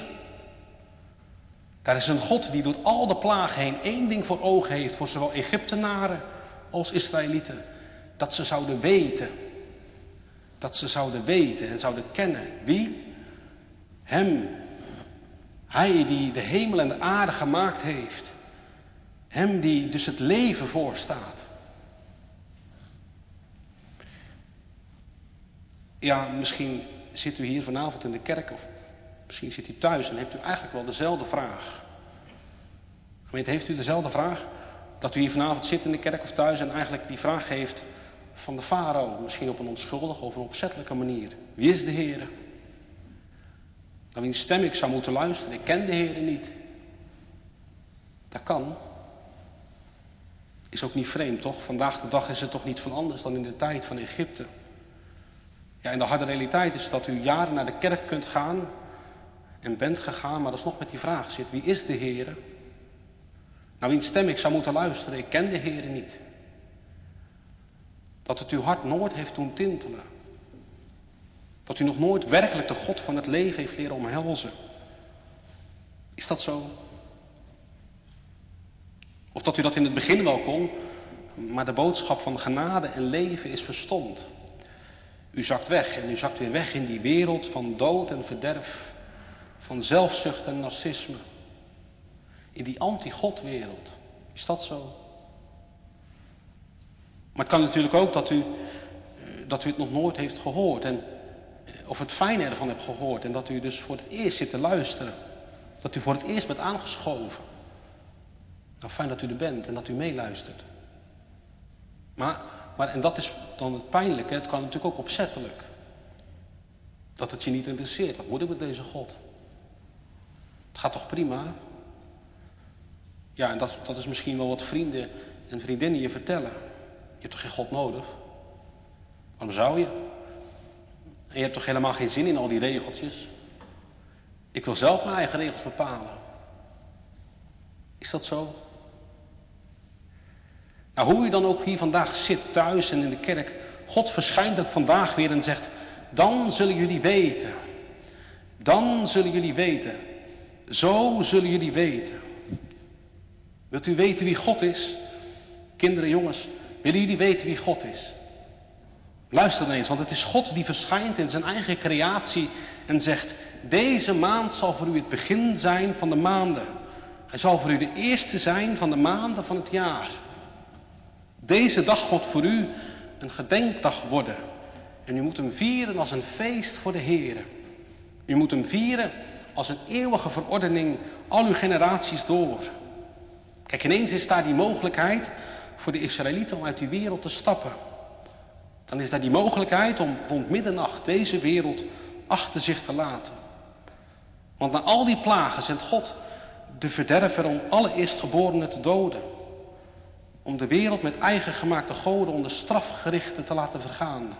Daar is een God die door al de plagen heen één ding voor ogen heeft. Voor zowel Egyptenaren als Israëlieten. Dat ze zouden weten. Dat ze zouden weten en zouden kennen. Wie? Hem. Hij die de hemel en de aarde gemaakt heeft. Hem die dus het leven voorstaat. Ja, misschien zit u hier vanavond in de kerk of misschien zit u thuis en hebt u eigenlijk wel dezelfde vraag. Gemeente, heeft u dezelfde vraag? Dat u hier vanavond zit in de kerk of thuis en eigenlijk die vraag heeft van de farao. Misschien op een onschuldige of een opzettelijke manier. Wie is de Heere? Naar wiens stem ik zou moeten luisteren. Ik ken de Heere niet. Dat kan. Is ook niet vreemd, toch? Vandaag de dag is het toch niet van anders dan in de tijd van Egypte. Ja, en de harde realiteit is dat u jaren naar de kerk kunt gaan en bent gegaan, maar alsnog met die vraag zit. Wie is de Heere? Naar wiens stem ik zou moeten luisteren. Ik ken de Heere niet. Dat het uw hart nooit heeft doen tintelen. Dat u nog nooit werkelijk de God van het leven heeft leren omhelzen. Is dat zo? Of dat u dat in het begin wel kon, maar de boodschap van genade en leven is verstomd. U zakt weg en u zakt weer weg in die wereld van dood en verderf, van zelfzucht en narcisme. In die anti-God-wereld. Is dat zo? Maar het kan natuurlijk ook dat u, dat u het nog nooit heeft gehoord. En, of het fijne ervan hebt gehoord. En dat u dus voor het eerst zit te luisteren. Dat u voor het eerst bent aangeschoven. Nou, fijn dat u er bent en dat u meeluistert. Maar, maar, en dat is dan het pijnlijke, het kan natuurlijk ook opzettelijk. Dat het je niet interesseert. Wat moet ik met deze God? Het gaat toch prima? Ja, en dat, dat is misschien wel wat vrienden en vriendinnen je vertellen. Je hebt toch geen God nodig? Waarom zou je? En je hebt toch helemaal geen zin in al die regeltjes? Ik wil zelf mijn eigen regels bepalen. Is dat zo? Nou, hoe u dan ook hier vandaag zit, thuis en in de kerk. God verschijnt ook vandaag weer en zegt, dan zullen jullie weten. Dan zullen jullie weten. Zo zullen jullie weten. Wilt u weten wie God is? Kinderen, jongens, willen jullie weten wie God is? Luister dan eens, want het is God die verschijnt in zijn eigen creatie en zegt, deze maand zal voor u het begin zijn van de maanden. Hij zal voor u de eerste zijn van de maanden van het jaar. Deze dag wordt voor u een gedenkdag worden. En u moet hem vieren als een feest voor de Heere. U moet hem vieren als een eeuwige verordening al uw generaties door. Kijk, ineens is daar die mogelijkheid voor de Israëlieten om uit die wereld te stappen. Dan is daar die mogelijkheid om rond middernacht deze wereld achter zich te laten. Want na al die plagen zendt God de verderver om alle eerstgeborenen te doden. Om de wereld met eigen gemaakte goden onder strafgerichten te laten vergaan.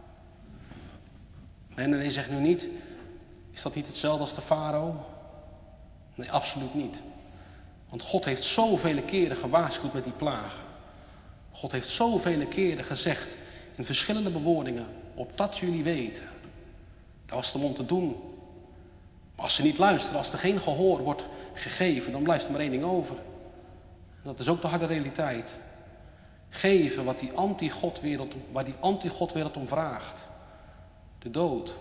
Nee, nee, nee, zeg nu niet, is dat niet hetzelfde als de farao? Nee, absoluut niet. Want God heeft zoveel keren gewaarschuwd met die plagen. God heeft zoveel keren gezegd in verschillende bewoordingen, opdat jullie weten. Dat was hem om te doen. Maar als ze niet luisteren, als er geen gehoor wordt gegeven, dan blijft er maar één ding over. En dat is ook de harde realiteit. Geven wat die anti-Godwereld, waar die anti-Godwereld om vraagt. De dood.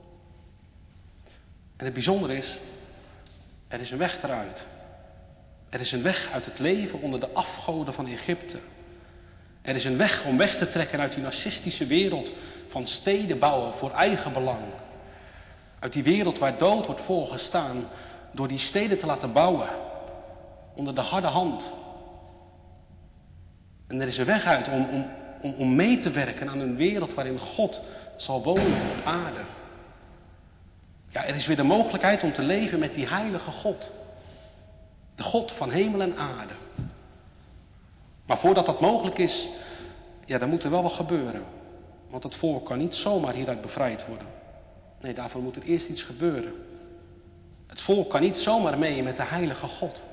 En het bijzondere is, er is een weg eruit. Er is een weg uit het leven onder de afgoden van Egypte. Er is een weg om weg te trekken uit die narcistische wereld van steden bouwen voor eigen belang. Uit die wereld waar dood wordt voorgestaan door die steden te laten bouwen onder de harde hand. En er is een weg uit om, om, om, om mee te werken aan een wereld waarin God zal wonen op aarde. Ja, er is weer de mogelijkheid om te leven met die heilige God. De God van hemel en aarde. Maar voordat dat mogelijk is, ja, dan moet er wel wat gebeuren. Want het volk kan niet zomaar hieruit bevrijd worden. Nee, daarvoor moet er eerst iets gebeuren. Het volk kan niet zomaar mee met de heilige God.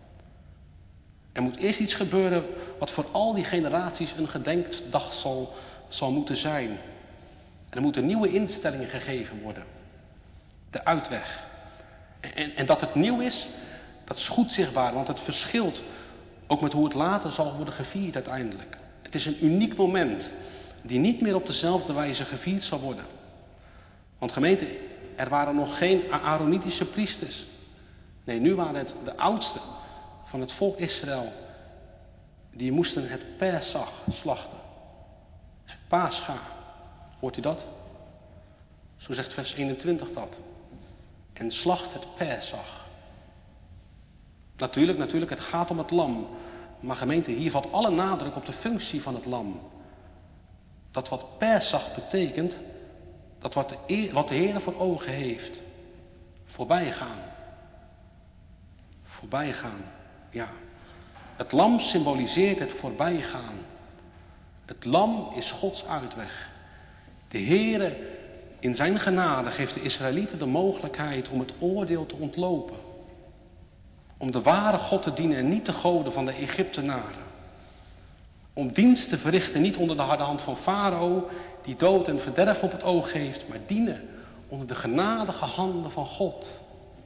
Er moet eerst iets gebeuren wat voor al die generaties een gedenkdag zal, zal moeten zijn. Er moeten nieuwe instellingen gegeven worden. De uitweg. En, en, en dat het nieuw is, dat is goed zichtbaar, want het verschilt ook met hoe het later zal worden gevierd uiteindelijk. Het is een uniek moment die niet meer op dezelfde wijze gevierd zal worden. Want gemeente, er waren nog geen Aaronitische priesters. Nee, nu waren het de oudsten van het volk Israël. Die moesten het Pesach slachten. Het Pascha. Hoort u dat? Zo zegt vers eenentwintig dat. En slacht het Pesach. Natuurlijk, natuurlijk, het gaat om het lam. Maar gemeente, hier valt alle nadruk op de functie van het lam. Dat wat Pesach betekent, dat wat de, eer, wat de Heer voor ogen heeft. Voorbijgaan. Voorbijgaan, ja. Het lam symboliseert het voorbijgaan. Het lam is Gods uitweg. De Heer in zijn genade geeft de Israëlieten de mogelijkheid om het oordeel te ontlopen. Om de ware God te dienen en niet de goden van de Egyptenaren. Om dienst te verrichten niet onder de harde hand van Farao, die dood en verderf op het oog heeft, maar dienen onder de genadige handen van God.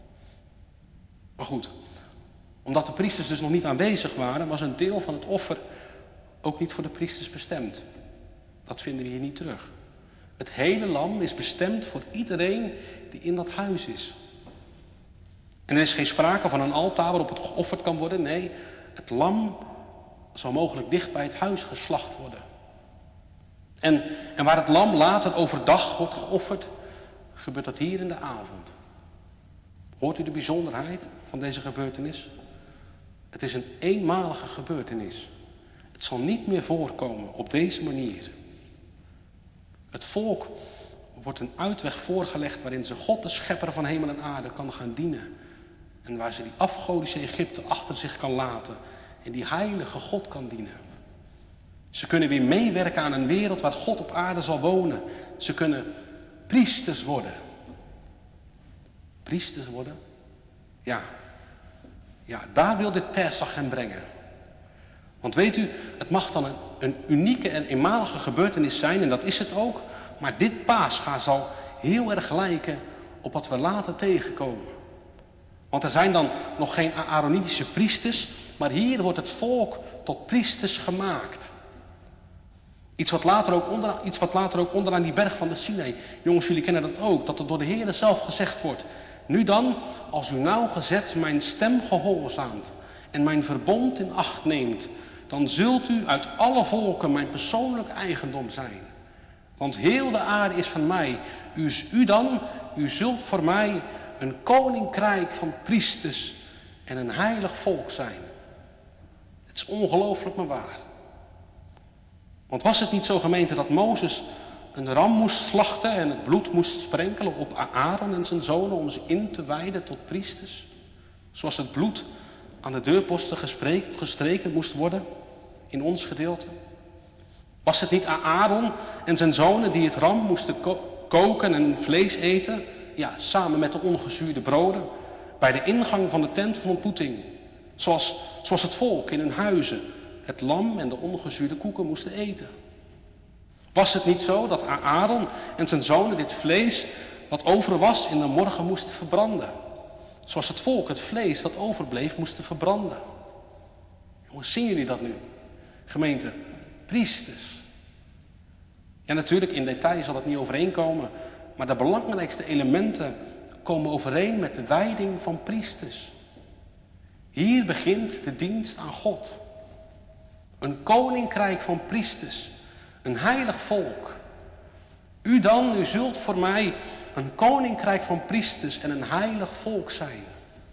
Maar goed, omdat de priesters dus nog niet aanwezig waren, was een deel van het offer ook niet voor de priesters bestemd. Dat vinden we hier niet terug. Het hele lam is bestemd voor iedereen die in dat huis is. En er is geen sprake van een altaar waarop het geofferd kan worden. Nee, het lam zal mogelijk dicht bij het huis geslacht worden. En, en waar het lam later overdag wordt geofferd, gebeurt dat hier in de avond. Hoort u de bijzonderheid van deze gebeurtenis? Het is een eenmalige gebeurtenis. Het zal niet meer voorkomen op deze manier. Het volk wordt een uitweg voorgelegd waarin ze God, de schepper van hemel en aarde, kan gaan dienen. En waar ze die afgodische Egypte achter zich kan laten en die heilige God kan dienen. Ze kunnen weer meewerken aan een wereld waar God op aarde zal wonen. Ze kunnen priesters worden. Priesters worden? Ja. Ja, daar wil dit Pesach hen brengen. Want weet u, het mag dan een, een unieke en eenmalige gebeurtenis zijn, en dat is het ook. Maar dit Pascha zal heel erg lijken op wat we later tegenkomen. Want er zijn dan nog geen Aaronitische priesters, maar hier wordt het volk tot priesters gemaakt. Iets wat later ook, onder, iets wat later ook onderaan die berg van de Sinai. Jongens, jullie kennen dat ook, dat er door de Heer zelf gezegd wordt. Nu dan, als u nauwgezet mijn stem gehoorzaamt en mijn verbond in acht neemt, dan zult u uit alle volken mijn persoonlijk eigendom zijn. Want heel de aarde is van mij. U, u dan, u zult voor mij een koninkrijk van priesters en een heilig volk zijn. Het is ongelooflijk maar waar. Want was het niet zo, gemeente, dat Mozes een ram moest slachten en het bloed moest sprenkelen op Aaron en zijn zonen om ze in te wijden tot priesters? Zoals het bloed aan de deurposten gesprek, gestreken moest worden in ons gedeelte? Was het niet Aaron en zijn zonen die het ram moesten ko- koken en vlees eten? Ja, samen met de ongezuurde broden bij de ingang van de tent van ontmoeting. Zoals, zoals het volk in hun huizen het lam en de ongezuurde koeken moesten eten. Was het niet zo dat Aaron en zijn zonen dit vlees wat over was in de morgen moesten verbranden? Zoals het volk het vlees dat overbleef moesten verbranden. Jongens, zien jullie dat nu? Gemeente, priesters. Ja, natuurlijk, in detail zal het niet overeenkomen, maar de belangrijkste elementen komen overeen met de wijding van priesters. Hier begint de dienst aan God. Een koninkrijk van priesters. Een heilig volk. U dan, u zult voor mij een koninkrijk van priesters en een heilig volk zijn.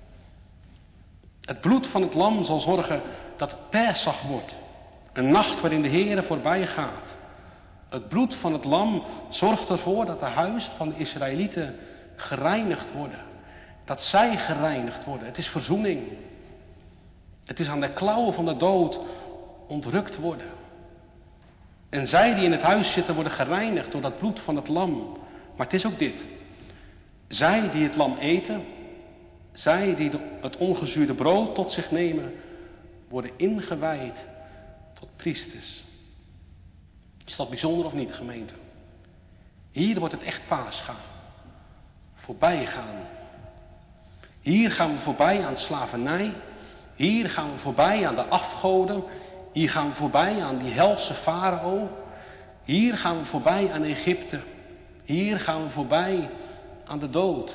Het bloed van het lam zal zorgen dat het Pesach wordt. Een nacht waarin de Heere voorbij gaat. Het bloed van het lam zorgt ervoor dat de huizen van de Israëlieten gereinigd worden. Dat zij gereinigd worden. Het is verzoening. Het is aan de klauwen van de dood ontrukt worden. En zij die in het huis zitten worden gereinigd door dat bloed van het lam. Maar het is ook dit. Zij die het lam eten, zij die het ongezuurde brood tot zich nemen, worden ingewijd tot priesters. Is dat bijzonder of niet, gemeente? Hier wordt het echt Pascha. Voorbij gaan. Hier gaan we voorbij aan slavernij. Hier gaan we voorbij aan de afgoden. Hier gaan we voorbij aan die helse farao. Hier gaan we voorbij aan Egypte. Hier gaan we voorbij aan de dood.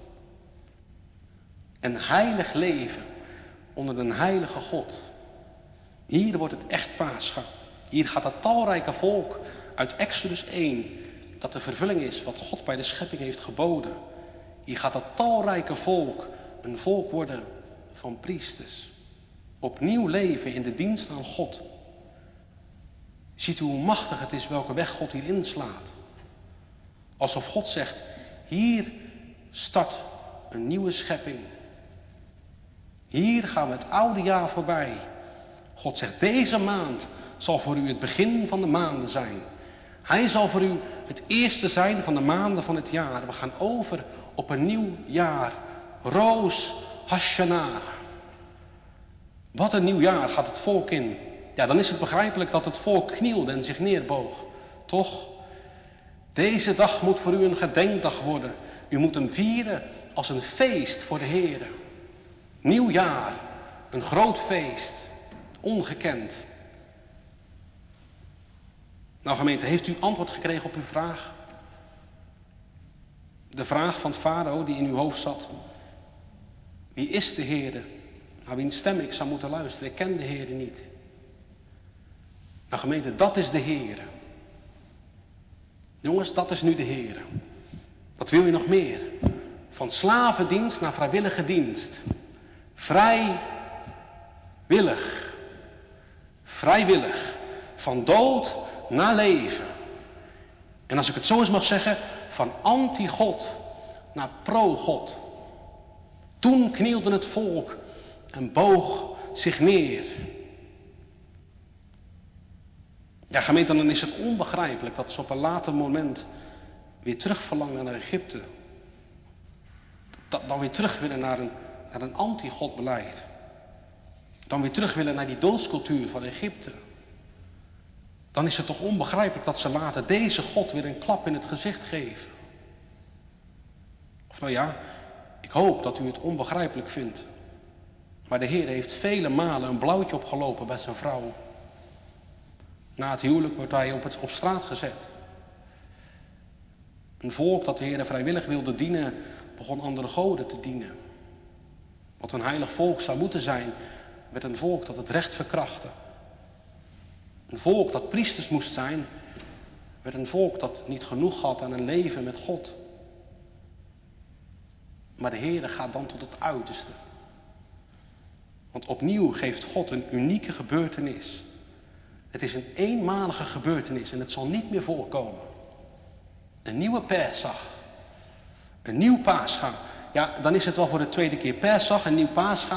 Een heilig leven onder een heilige God. Hier wordt het echt Pascha. Hier gaat het talrijke volk uit Exodus één, dat de vervulling is wat God bij de schepping heeft geboden. Hier gaat het talrijke volk een volk worden van priesters. Opnieuw leven in de dienst aan God. Ziet u hoe machtig het is welke weg God hier inslaat. Alsof God zegt, hier start een nieuwe schepping. Hier gaan we het oude jaar voorbij. God zegt, deze maand zal voor u het begin van de maanden zijn. Hij zal voor u het eerste zijn van de maanden van het jaar. We gaan over op een nieuw jaar. Roos Hashanah. Wat een nieuw jaar gaat het volk in. Ja, dan is het begrijpelijk dat het volk knielde en zich neerboog. Toch? Deze dag moet voor u een gedenkdag worden. U moet hem vieren als een feest voor de Heere. Nieuw jaar. Een groot feest. Ongekend. Nou gemeente, heeft u antwoord gekregen op uw vraag? De vraag van Farao die in uw hoofd zat. Wie is de Heere? Naar wiens stem ik zou moeten luisteren. Ik ken de Heere niet. Nou gemeente, dat is de Heere. Jongens, dat is nu de Heere. Wat wil je nog meer? Van slavendienst naar vrijwillige dienst. Vrijwillig. Vrijwillig. Van dood naar leven. En als ik het zo eens mag zeggen, van anti-God naar pro-God. Toen knielde het volk en boog zich neer. Ja, gemeente, dan is het onbegrijpelijk dat ze op een later moment weer terugverlangen naar Egypte. Dat, dan weer terug willen naar een, naar een anti-God beleid. Dan weer terug willen naar die doodscultuur van Egypte. Dan is het toch onbegrijpelijk dat ze later deze God weer een klap in het gezicht geven. Of nou ja, ik hoop dat u het onbegrijpelijk vindt. Maar de Heer heeft vele malen een blauwtje opgelopen bij zijn vrouw. Na het huwelijk wordt hij op, het, op straat gezet. Een volk dat de Heer vrijwillig wilde dienen, begon andere goden te dienen. Wat een heilig volk zou moeten zijn, werd een volk dat het recht verkrachtte. Een volk dat priesters moest zijn, werd een volk dat niet genoeg had aan een leven met God. Maar de Heer gaat dan tot het uiterste. Want opnieuw geeft God een unieke gebeurtenis. Het is een eenmalige gebeurtenis en het zal niet meer voorkomen. Een nieuwe Pesach. Een nieuw Pascha. Ja, dan is het wel voor de tweede keer Pesach, een nieuw Pascha.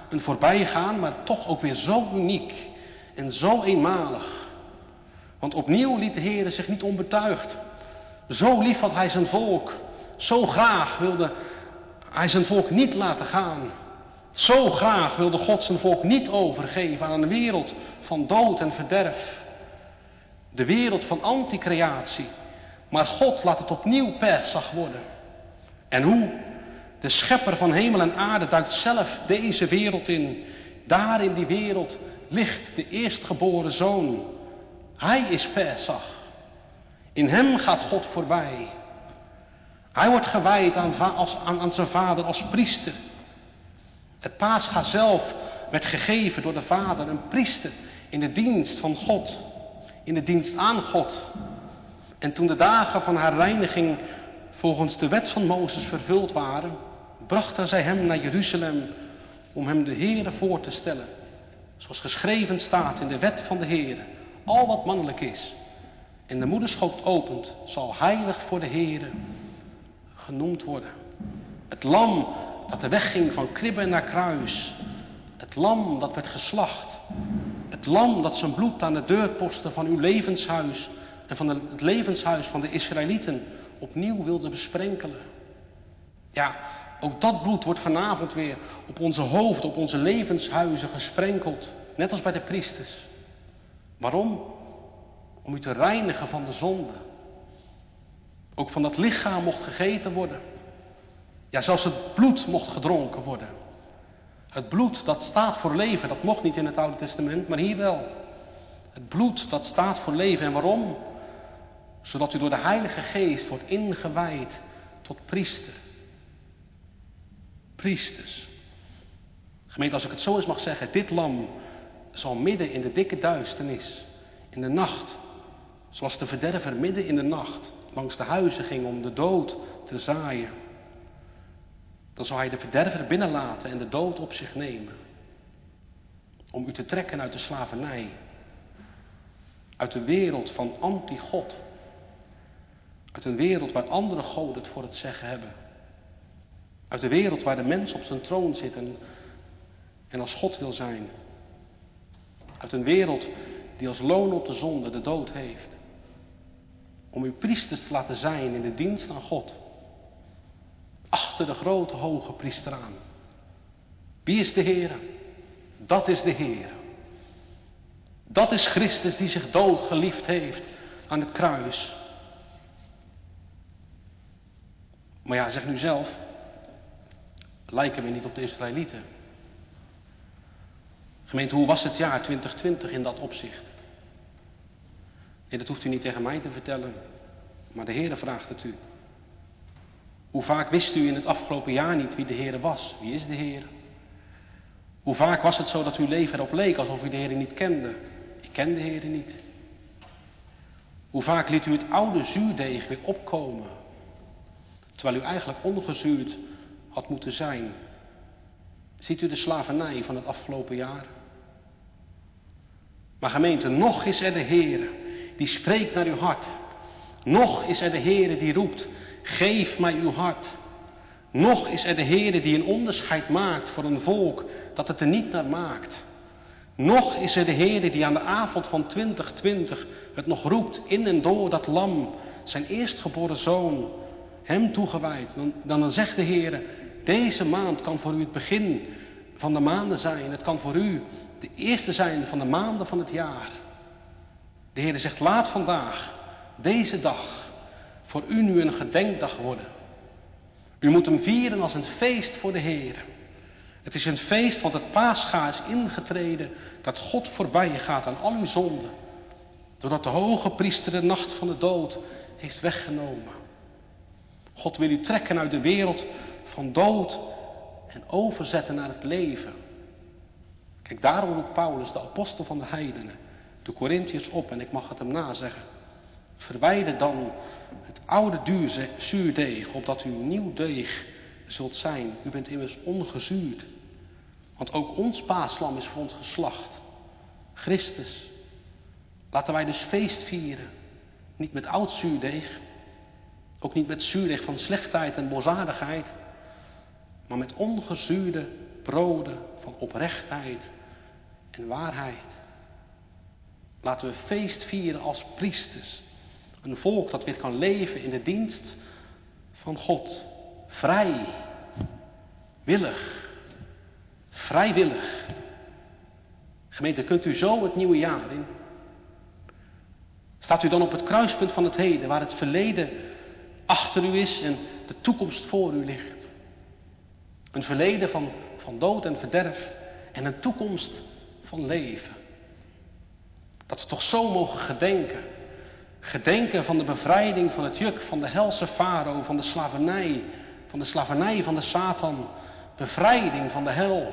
een voorbijgaan, maar toch ook weer zo uniek en zo eenmalig. Want opnieuw liet de Heer zich niet onbetuigd. Zo lief had hij zijn volk. Zo graag wilde hij zijn volk niet laten gaan. Zo graag wilde God zijn volk niet overgeven aan een wereld van dood en verderf. De wereld van anticreatie. Maar God laat het opnieuw Pesach worden. En hoe? De schepper van hemel en aarde duikt zelf deze wereld in. Daar in die wereld ligt de eerstgeboren zoon. Hij is Pesach. In hem gaat God voorbij. Hij wordt gewijd aan, als, aan, aan zijn vader als priester. Het Pascha zelf werd gegeven door de vader, een priester in de dienst van God. In de dienst aan God. En toen de dagen van haar reiniging volgens de wet van Mozes vervuld waren, brachten zij hem naar Jeruzalem om hem de Heere voor te stellen. Zoals geschreven staat in de wet van de Heere. Al wat mannelijk is en de moederschoot opent, zal heilig voor de Heere genoemd worden. Het lam dat de weg ging van kribbe naar kruis. Het lam dat werd geslacht. Het lam dat zijn bloed aan de deurposten van uw levenshuis en van het levenshuis van de Israëlieten opnieuw wilde besprenkelen. Ja, ook dat bloed wordt vanavond weer op onze hoofden, op onze levenshuizen gesprenkeld. Net als bij de priesters. Waarom? Om u te reinigen van de zonde. Ook van dat lichaam mocht gegeten worden. Ja, zelfs het bloed mocht gedronken worden. Het bloed dat staat voor leven, dat mocht niet in het Oude Testament, maar hier wel. Het bloed dat staat voor leven. En waarom? Zodat u door de Heilige Geest wordt ingewijd tot priester. Priesters. Gemeente, als ik het zo eens mag zeggen, dit lam zal midden in de dikke duisternis, in de nacht, zoals de verderver midden in de nacht langs de huizen ging om de dood te zaaien. Dan zal hij de verderver binnenlaten en de dood op zich nemen. Om u te trekken uit de slavernij. Uit de wereld van anti-God. Uit een wereld waar andere goden het voor het zeggen hebben. Uit de wereld waar de mens op zijn troon zit en, en als God wil zijn. Uit een wereld die als loon op de zonde de dood heeft. Om uw priesters te laten zijn in de dienst aan God. Achter de grote hoge priester aan. Wie is de Heer? Dat is de Heer. Dat is Christus die zich dood geliefd heeft aan het kruis. Maar ja, zeg nu zelf, lijken we niet op de Israëlieten? Gemeente, hoe was het jaar twintig twintig in dat opzicht? Nee, dat hoeft u niet tegen mij te vertellen, maar de Heer vraagt het u. Hoe vaak wist u in het afgelopen jaar niet wie de Heer was? Wie is de Heer? Hoe vaak was het zo dat uw leven erop leek alsof u de Heer niet kende? Ik ken de Heer niet. Hoe vaak liet u het oude zuurdeeg weer opkomen, terwijl u eigenlijk ongezuurd had moeten zijn? Ziet u de slavernij van het afgelopen jaar? Maar gemeente, nog is er de Heer die spreekt naar uw hart. Nog is er de Heer die roept, geef mij uw hart. Nog is er de Heer die een onderscheid maakt voor een volk dat het er niet naar maakt. Nog is er de Heer die aan de avond van twintig twintig het nog roept in en door dat lam, zijn eerstgeboren zoon, hem toegewijd. Dan, dan zegt de Heer, deze maand kan voor u het begin van de maanden zijn. Het kan voor u de eerste zijn van de maanden van het jaar. De Heer zegt, laat vandaag, deze dag, voor u nu een gedenkdag worden. U moet hem vieren als een feest voor de Heer. Het is een feest, want het Pascha is ingetreden, dat God voorbij gaat aan al uw zonden. Doordat de hoge priester de nacht van de dood heeft weggenomen. God wil u trekken uit de wereld van dood en overzetten naar het leven. Kijk, daarom roept Paulus, de apostel van de heidenen, de Korintiërs op, en ik mag het hem nazeggen. Verwijder dan het oude duur, zuurdeeg, opdat u nieuw deeg zult zijn. U bent immers ongezuurd. Want ook ons paaslam is voor ons geslacht. Christus. Laten wij dus feest vieren. Niet met oud zuurdeeg. Ook niet met zuurdeeg van slechtheid en boosaardigheid. Maar met ongezuurde broden van oprechtheid en waarheid. Laten we feest vieren als priesters. Een volk dat weer kan leven in de dienst van God. Vrij, willig, vrijwillig. Gemeente, kunt u zo het nieuwe jaar in? Staat u dan op het kruispunt van het heden, waar het verleden achter u is en de toekomst voor u ligt? Een verleden van, van dood en verderf en een toekomst van leven. Dat we toch zo mogen gedenken. Gedenken van de bevrijding van het juk, van de helse farao, van de slavernij, van de slavernij van de Satan. Bevrijding van de hel.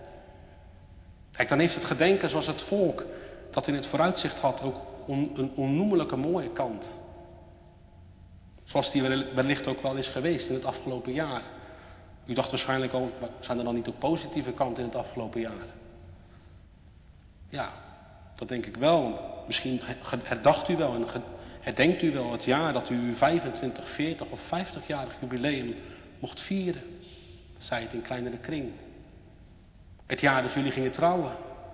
Kijk, dan heeft het gedenken zoals het volk dat in het vooruitzicht had ook on, een onnoemelijke mooie kant. Zoals die wellicht ook wel is geweest in het afgelopen jaar. U dacht waarschijnlijk al, zijn er dan niet ook positieve kanten in het afgelopen jaar? Ja, dat denk ik wel. Misschien herdacht u wel en herdenkt u wel het jaar dat u uw vijfentwintig, veertig of vijftigjarig jubileum mocht vieren. Zei het in kleinere kring. Het jaar dat jullie gingen trouwen.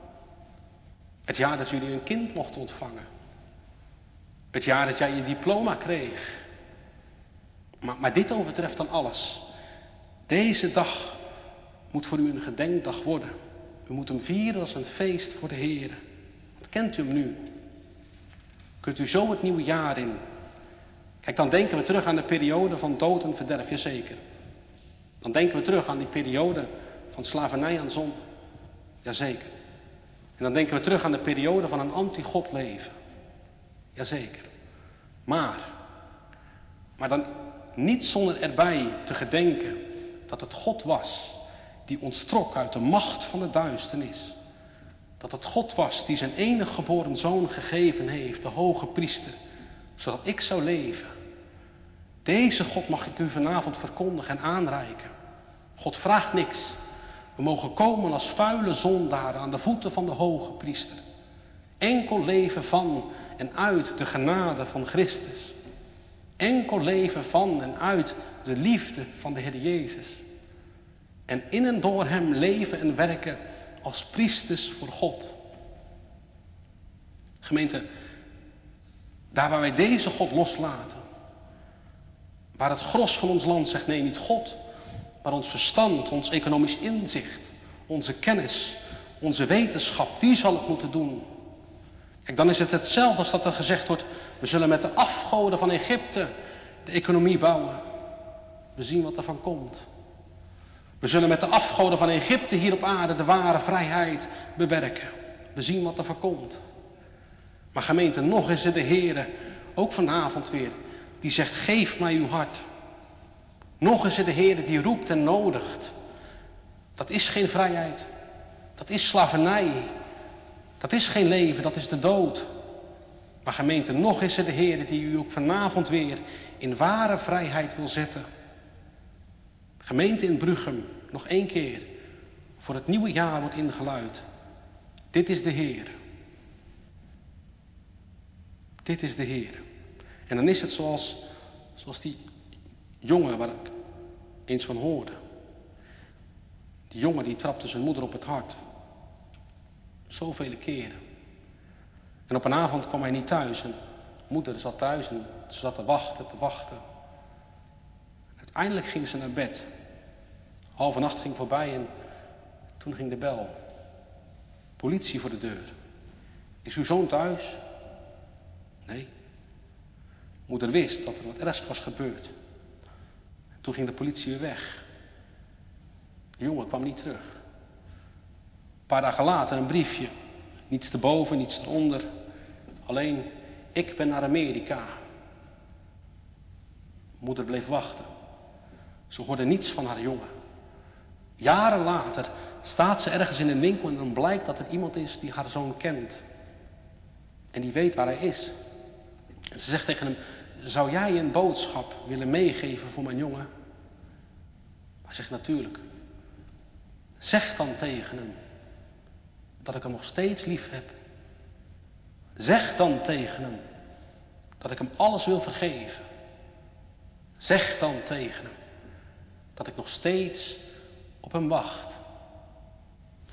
Het jaar dat jullie een kind mochten ontvangen. Het jaar dat jij je diploma kreeg. Maar, maar dit overtreft dan alles. Deze dag moet voor u een gedenkdag worden. U moet hem vieren als een feest voor de Heer. Want kent u hem nu? Kunt u zo het nieuwe jaar in? Kijk, dan denken we terug aan de periode van dood en verderf, jazeker. Dan denken we terug aan die periode van slavernij aan zonde. Jazeker. En dan denken we terug aan de periode van een anti-God leven. Jazeker. Maar, maar dan niet zonder erbij te gedenken dat het God was die ons trok uit de macht van de duisternis. Dat het God was die zijn enige geboren zoon gegeven heeft, de hoge priester, zodat ik zou leven. Deze God mag ik u vanavond verkondigen en aanreiken. God vraagt niks. We mogen komen als vuile zondaren aan de voeten van de hoge priester. Enkel leven van en uit de genade van Christus. Enkel leven van en uit de liefde van de Heer Jezus. En in en door hem leven en werken als priesters voor God. Gemeente, daar waar wij deze God loslaten. Waar het gros van ons land zegt, nee, niet God. Maar ons verstand, ons economisch inzicht, onze kennis, onze wetenschap, die zal het moeten doen. Kijk, dan is het hetzelfde als dat er gezegd wordt, we zullen met de afgoden van Egypte de economie bouwen. We zien wat er van komt. We zullen met de afgoden van Egypte hier op aarde de ware vrijheid bewerken. We zien wat er van komt. Maar gemeente, nog is er de Heere, ook vanavond weer, die zegt, geef mij uw hart. Nog is er de Heere die roept en nodigt. Dat is geen vrijheid. Dat is slavernij. Dat is geen leven, dat is de dood. Maar gemeente, nog is er de Heere die u ook vanavond weer in ware vrijheid wil zetten. Gemeente in Bruchem, nog één keer, voor het nieuwe jaar wordt ingeluid. Dit is de Heer. Dit is de Heer. En dan is het zoals, zoals die jongen waar ik eens van hoorde. Die jongen die trapte zijn moeder op het hart. Zoveel keren. En op een avond kwam hij niet thuis. En moeder zat thuis en ze zat te wachten, te wachten. Uiteindelijk ging ze naar bed. Halve nacht ging voorbij en toen ging de bel. Politie voor de deur. Is uw zoon thuis? Nee. Moeder wist dat er wat ergs was gebeurd. Toen ging de politie weer weg. De jongen kwam niet terug. Een paar dagen later een briefje. Niets erboven, niets eronder. Alleen, ik ben naar Amerika. Moeder bleef wachten. Ze hoorde niets van haar jongen. Jaren later staat ze ergens in een winkel en dan blijkt dat er iemand is die haar zoon kent. En die weet waar hij is. En ze zegt tegen hem, zou jij een boodschap willen meegeven voor mijn jongen? Hij zegt natuurlijk. Zeg dan tegen hem dat ik hem nog steeds lief heb. Zeg dan tegen hem dat ik hem alles wil vergeven. Zeg dan tegen hem dat ik nog steeds op hem wacht.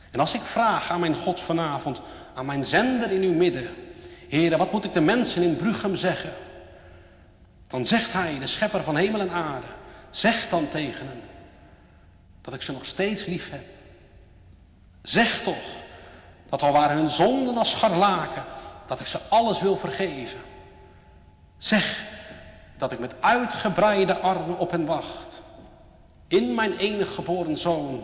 En als ik vraag aan mijn God vanavond, aan mijn zender in uw midden, Heere, wat moet ik de mensen in Bruchem zeggen? Dan zegt hij, de schepper van hemel en aarde, zeg dan tegen hem dat ik ze nog steeds lief heb. Zeg toch dat al waren hun zonden als scharlaken, dat ik ze alles wil vergeven. Zeg dat ik met uitgebreide armen op hen wacht. In mijn enige geboren zoon.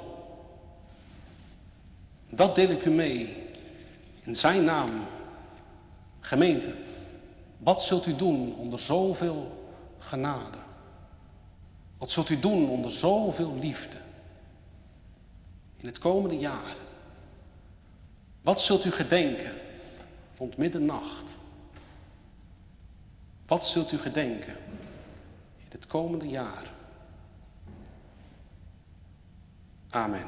Dat deel ik u mee. In zijn naam. Gemeente, wat zult u doen onder zoveel genade? Wat zult u doen onder zoveel liefde? In het komende jaar. Wat zult u gedenken rond middernacht? Wat zult u gedenken in het komende jaar? Amen.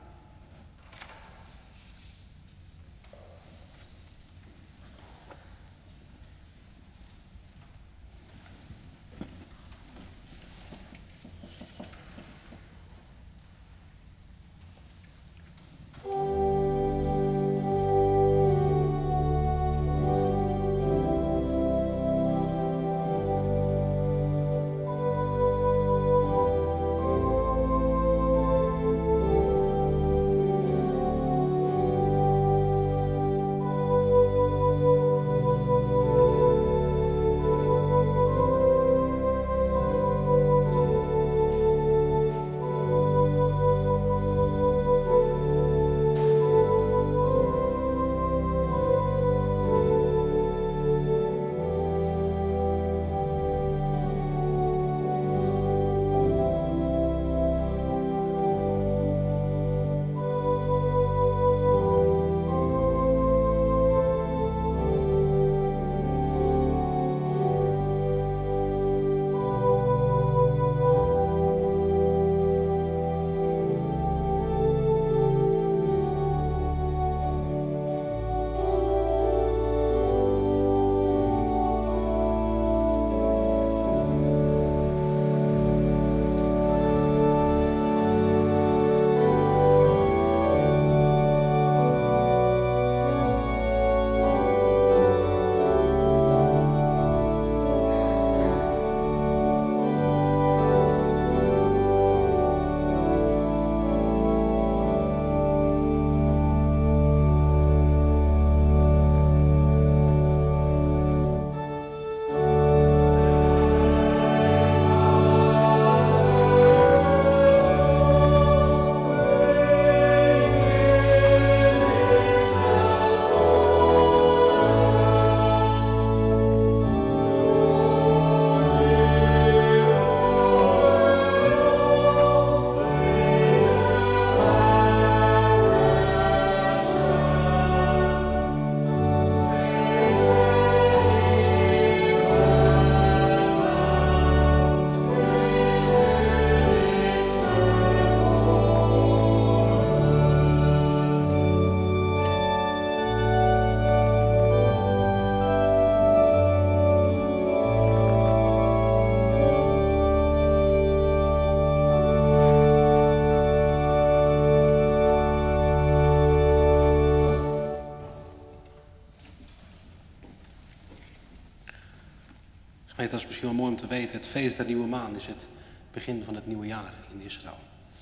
Dat is misschien wel mooi om te weten. Het feest der nieuwe maan is het begin van het nieuwe jaar in Israël.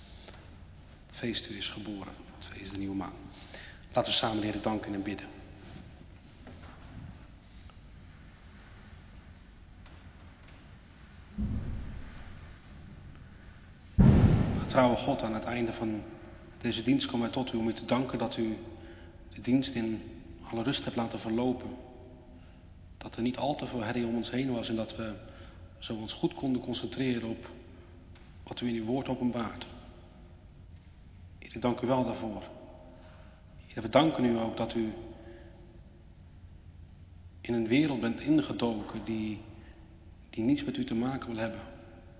Het feestuur is geboren. Het feest der nieuwe maan. Laten we samen leren danken en bidden. Getrouwe God, aan het einde van deze dienst komen wij tot u om u te danken dat u de dienst in alle rust hebt laten verlopen. Dat er niet al te veel herrie om ons heen was en dat we zo ons goed konden concentreren op wat u in uw woord openbaart. Heer, ik dank u wel daarvoor. Heer, we danken u ook dat u in een wereld bent ingedoken die, die niets met u te maken wil hebben.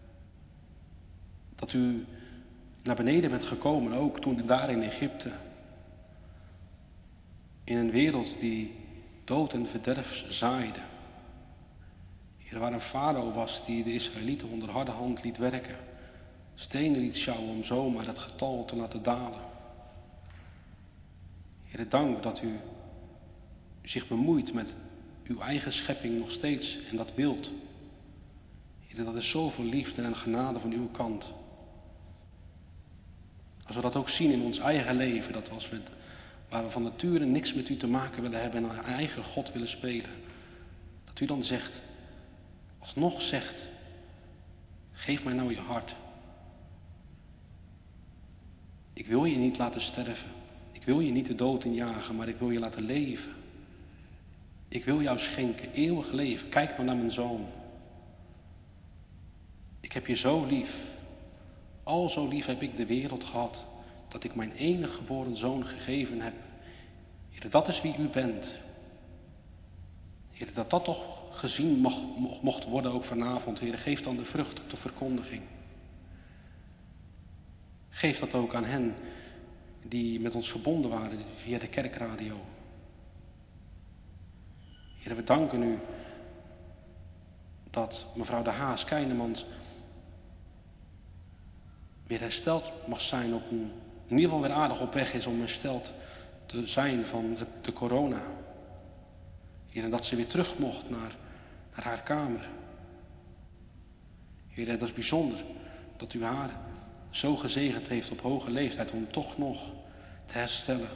Dat u naar beneden bent gekomen, ook toen daar in Egypte. In een wereld die dood en verderf zaaide. Heer, waar een farao was die de Israëlieten onder harde hand liet werken. Stenen liet sjouwen om zomaar het getal te laten dalen. Heere, dank dat u zich bemoeit met uw eigen schepping nog steeds en dat wilt. Heere, dat is zoveel liefde en genade van uw kant. Als we dat ook zien in ons eigen leven, dat als we, waar we van nature niks met u te maken willen hebben en een eigen God willen spelen, dat u dan zegt, alsnog zegt, geef mij nou je hart. Ik wil je niet laten sterven. Ik wil je niet de dood injagen, maar ik wil je laten leven. Ik wil jou schenken, eeuwig leven. Kijk maar naar mijn zoon. Ik heb je zo lief. Al zo lief heb ik de wereld gehad, dat ik mijn enige geboren zoon gegeven heb. Heer, dat is wie u bent. Heer, dat dat toch gezien mag, mocht worden ook vanavond. Heer, geef dan de vrucht op de verkondiging. Geef dat ook aan hen die met ons verbonden waren via de kerkradio. Heer, we danken u dat mevrouw de Haas Keinemans weer hersteld mag zijn, op een, in ieder geval weer aardig op weg is om hersteld te zijn van de corona. Heer, en dat ze weer terug mocht naar, naar haar kamer. Heer, dat is bijzonder dat u haar zo gezegend heeft op hoge leeftijd om toch nog te herstellen.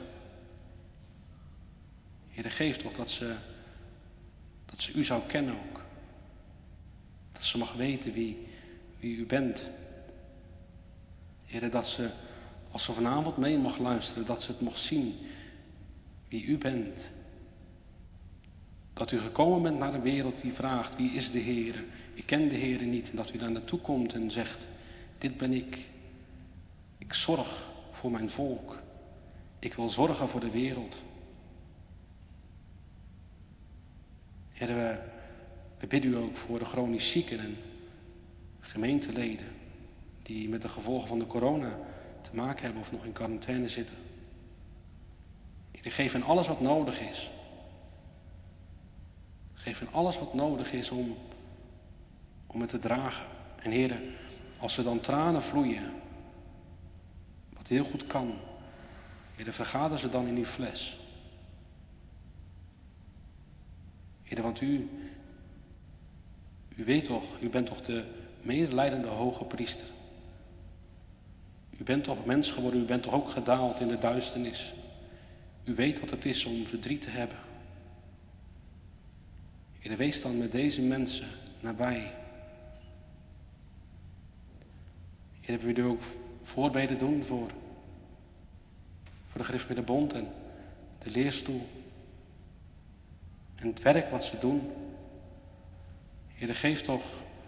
Heer, geef toch dat ze, dat ze u zou kennen ook. Dat ze mag weten wie, wie u bent. Heer, dat ze, als ze vanavond mee mag luisteren, dat ze het mag zien wie u bent. Dat u gekomen bent naar een wereld die vraagt, wie is de Heer? Ik ken de Heer niet. En dat u daar naartoe komt en zegt, dit ben ik. Ik zorg voor mijn volk. Ik wil zorgen voor de wereld. Heer, we, we bidden u ook voor de chronisch zieken en gemeenteleden die met de gevolgen van de corona te maken hebben of nog in quarantaine zitten. Heer, geef hen alles wat nodig is. Geef hen alles wat nodig is om, om het te dragen. En Heer, als er dan tranen vloeien, wat heel goed kan, Heer, vergader ze dan in uw fles. Heer, want u, u weet toch, u bent toch de medelijdende hoge priester. U bent toch mens geworden, u bent toch ook gedaald in de duisternis. U weet wat het is om verdriet te hebben. Heer, wees dan met deze mensen nabij. Heer, we willen u ook voorbeden doen voor, voor de Gereformeerde Bond en de leerstoel. En het werk wat ze doen. Heer, geef toch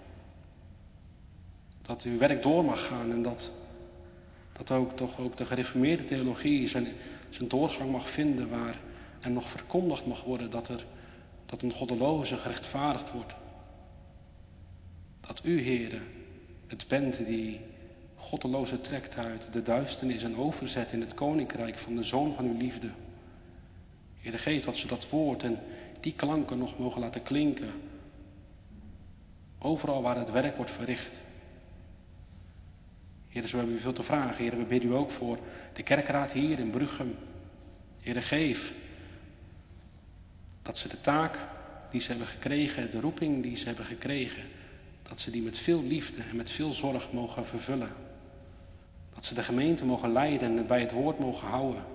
dat uw werk door mag gaan en dat, dat ook, toch ook de gereformeerde theologie zijn, zijn doorgang mag vinden, waar er nog verkondigd mag worden dat, er, dat een goddeloze gerechtvaardigd wordt. Dat u, Heer, het bent die goddeloze trekt uit de duisternis en overzet in het koninkrijk van de Zoon van uw liefde. Heer, geef dat ze dat woord en die klanken nog mogen laten klinken. Overal waar het werk wordt verricht. Heer, zo hebben we veel te vragen. Heer, we bidden u ook voor de kerkraad hier in Bruchem. Heer, geef dat ze de taak die ze hebben gekregen, de roeping die ze hebben gekregen, dat ze die met veel liefde en met veel zorg mogen vervullen. Dat ze de gemeente mogen leiden en bij het woord mogen houden.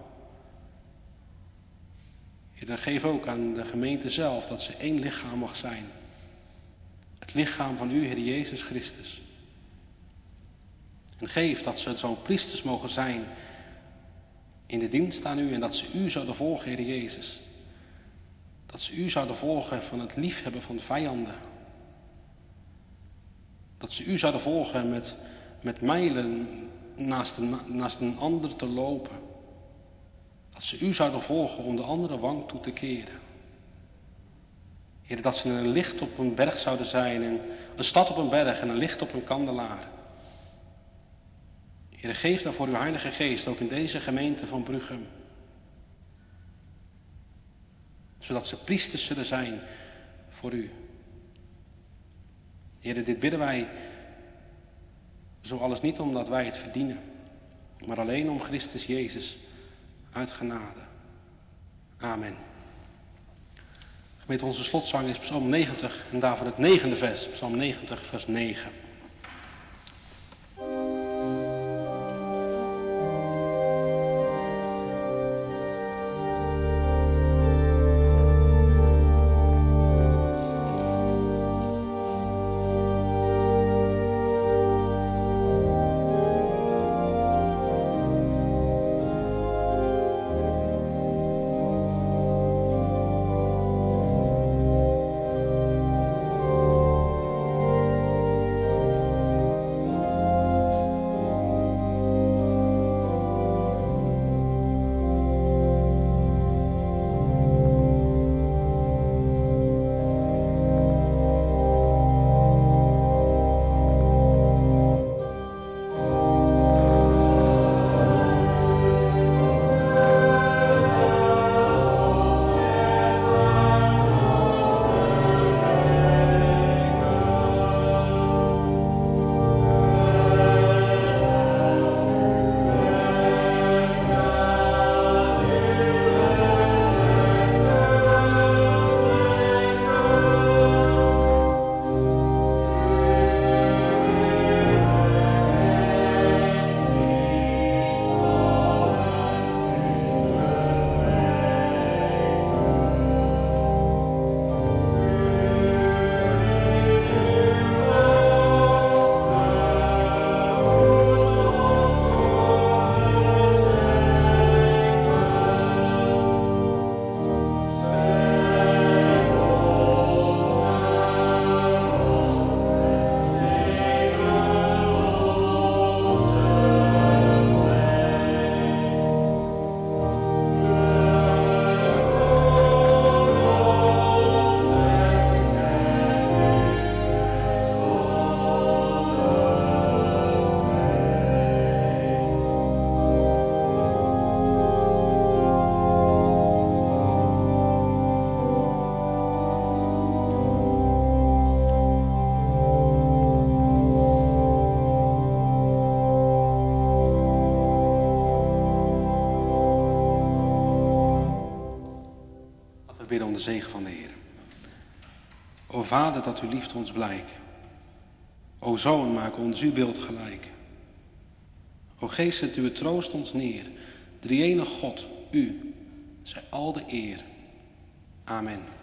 Heer, dan geef ook aan de gemeente zelf dat ze één lichaam mag zijn. Het lichaam van u, Heer Jezus Christus. En geef dat ze zo priesters mogen zijn in de dienst aan u en dat ze u zouden volgen, Heer Jezus. Dat ze u zouden volgen van het liefhebben van vijanden. Dat ze u zouden volgen met, met mijlen naast een, naast een ander te lopen. Dat ze u zouden volgen om de andere wang toe te keren. Heer, dat ze een licht op een berg zouden zijn, en een stad op een berg en een licht op een kandelaar. Heer, geef daarvoor uw Heilige Geest ook in deze gemeente van Bruchem. Zodat ze priesters zullen zijn voor u. Heer, dit bidden wij zo alles niet omdat wij het verdienen, maar alleen om Christus Jezus uit genade. Amen. Gemeente, onze slotzang is Psalm negentig en daarvan het negende vers. Psalm negentig, vers negen. Bidden om de zegen van de Heer. O Vader, dat uw liefde ons blijk. O Zoon, maak ons uw beeld gelijk. O Geest, zet uw troost ons neer. Drie-enige God, u, zij al de eer. Amen.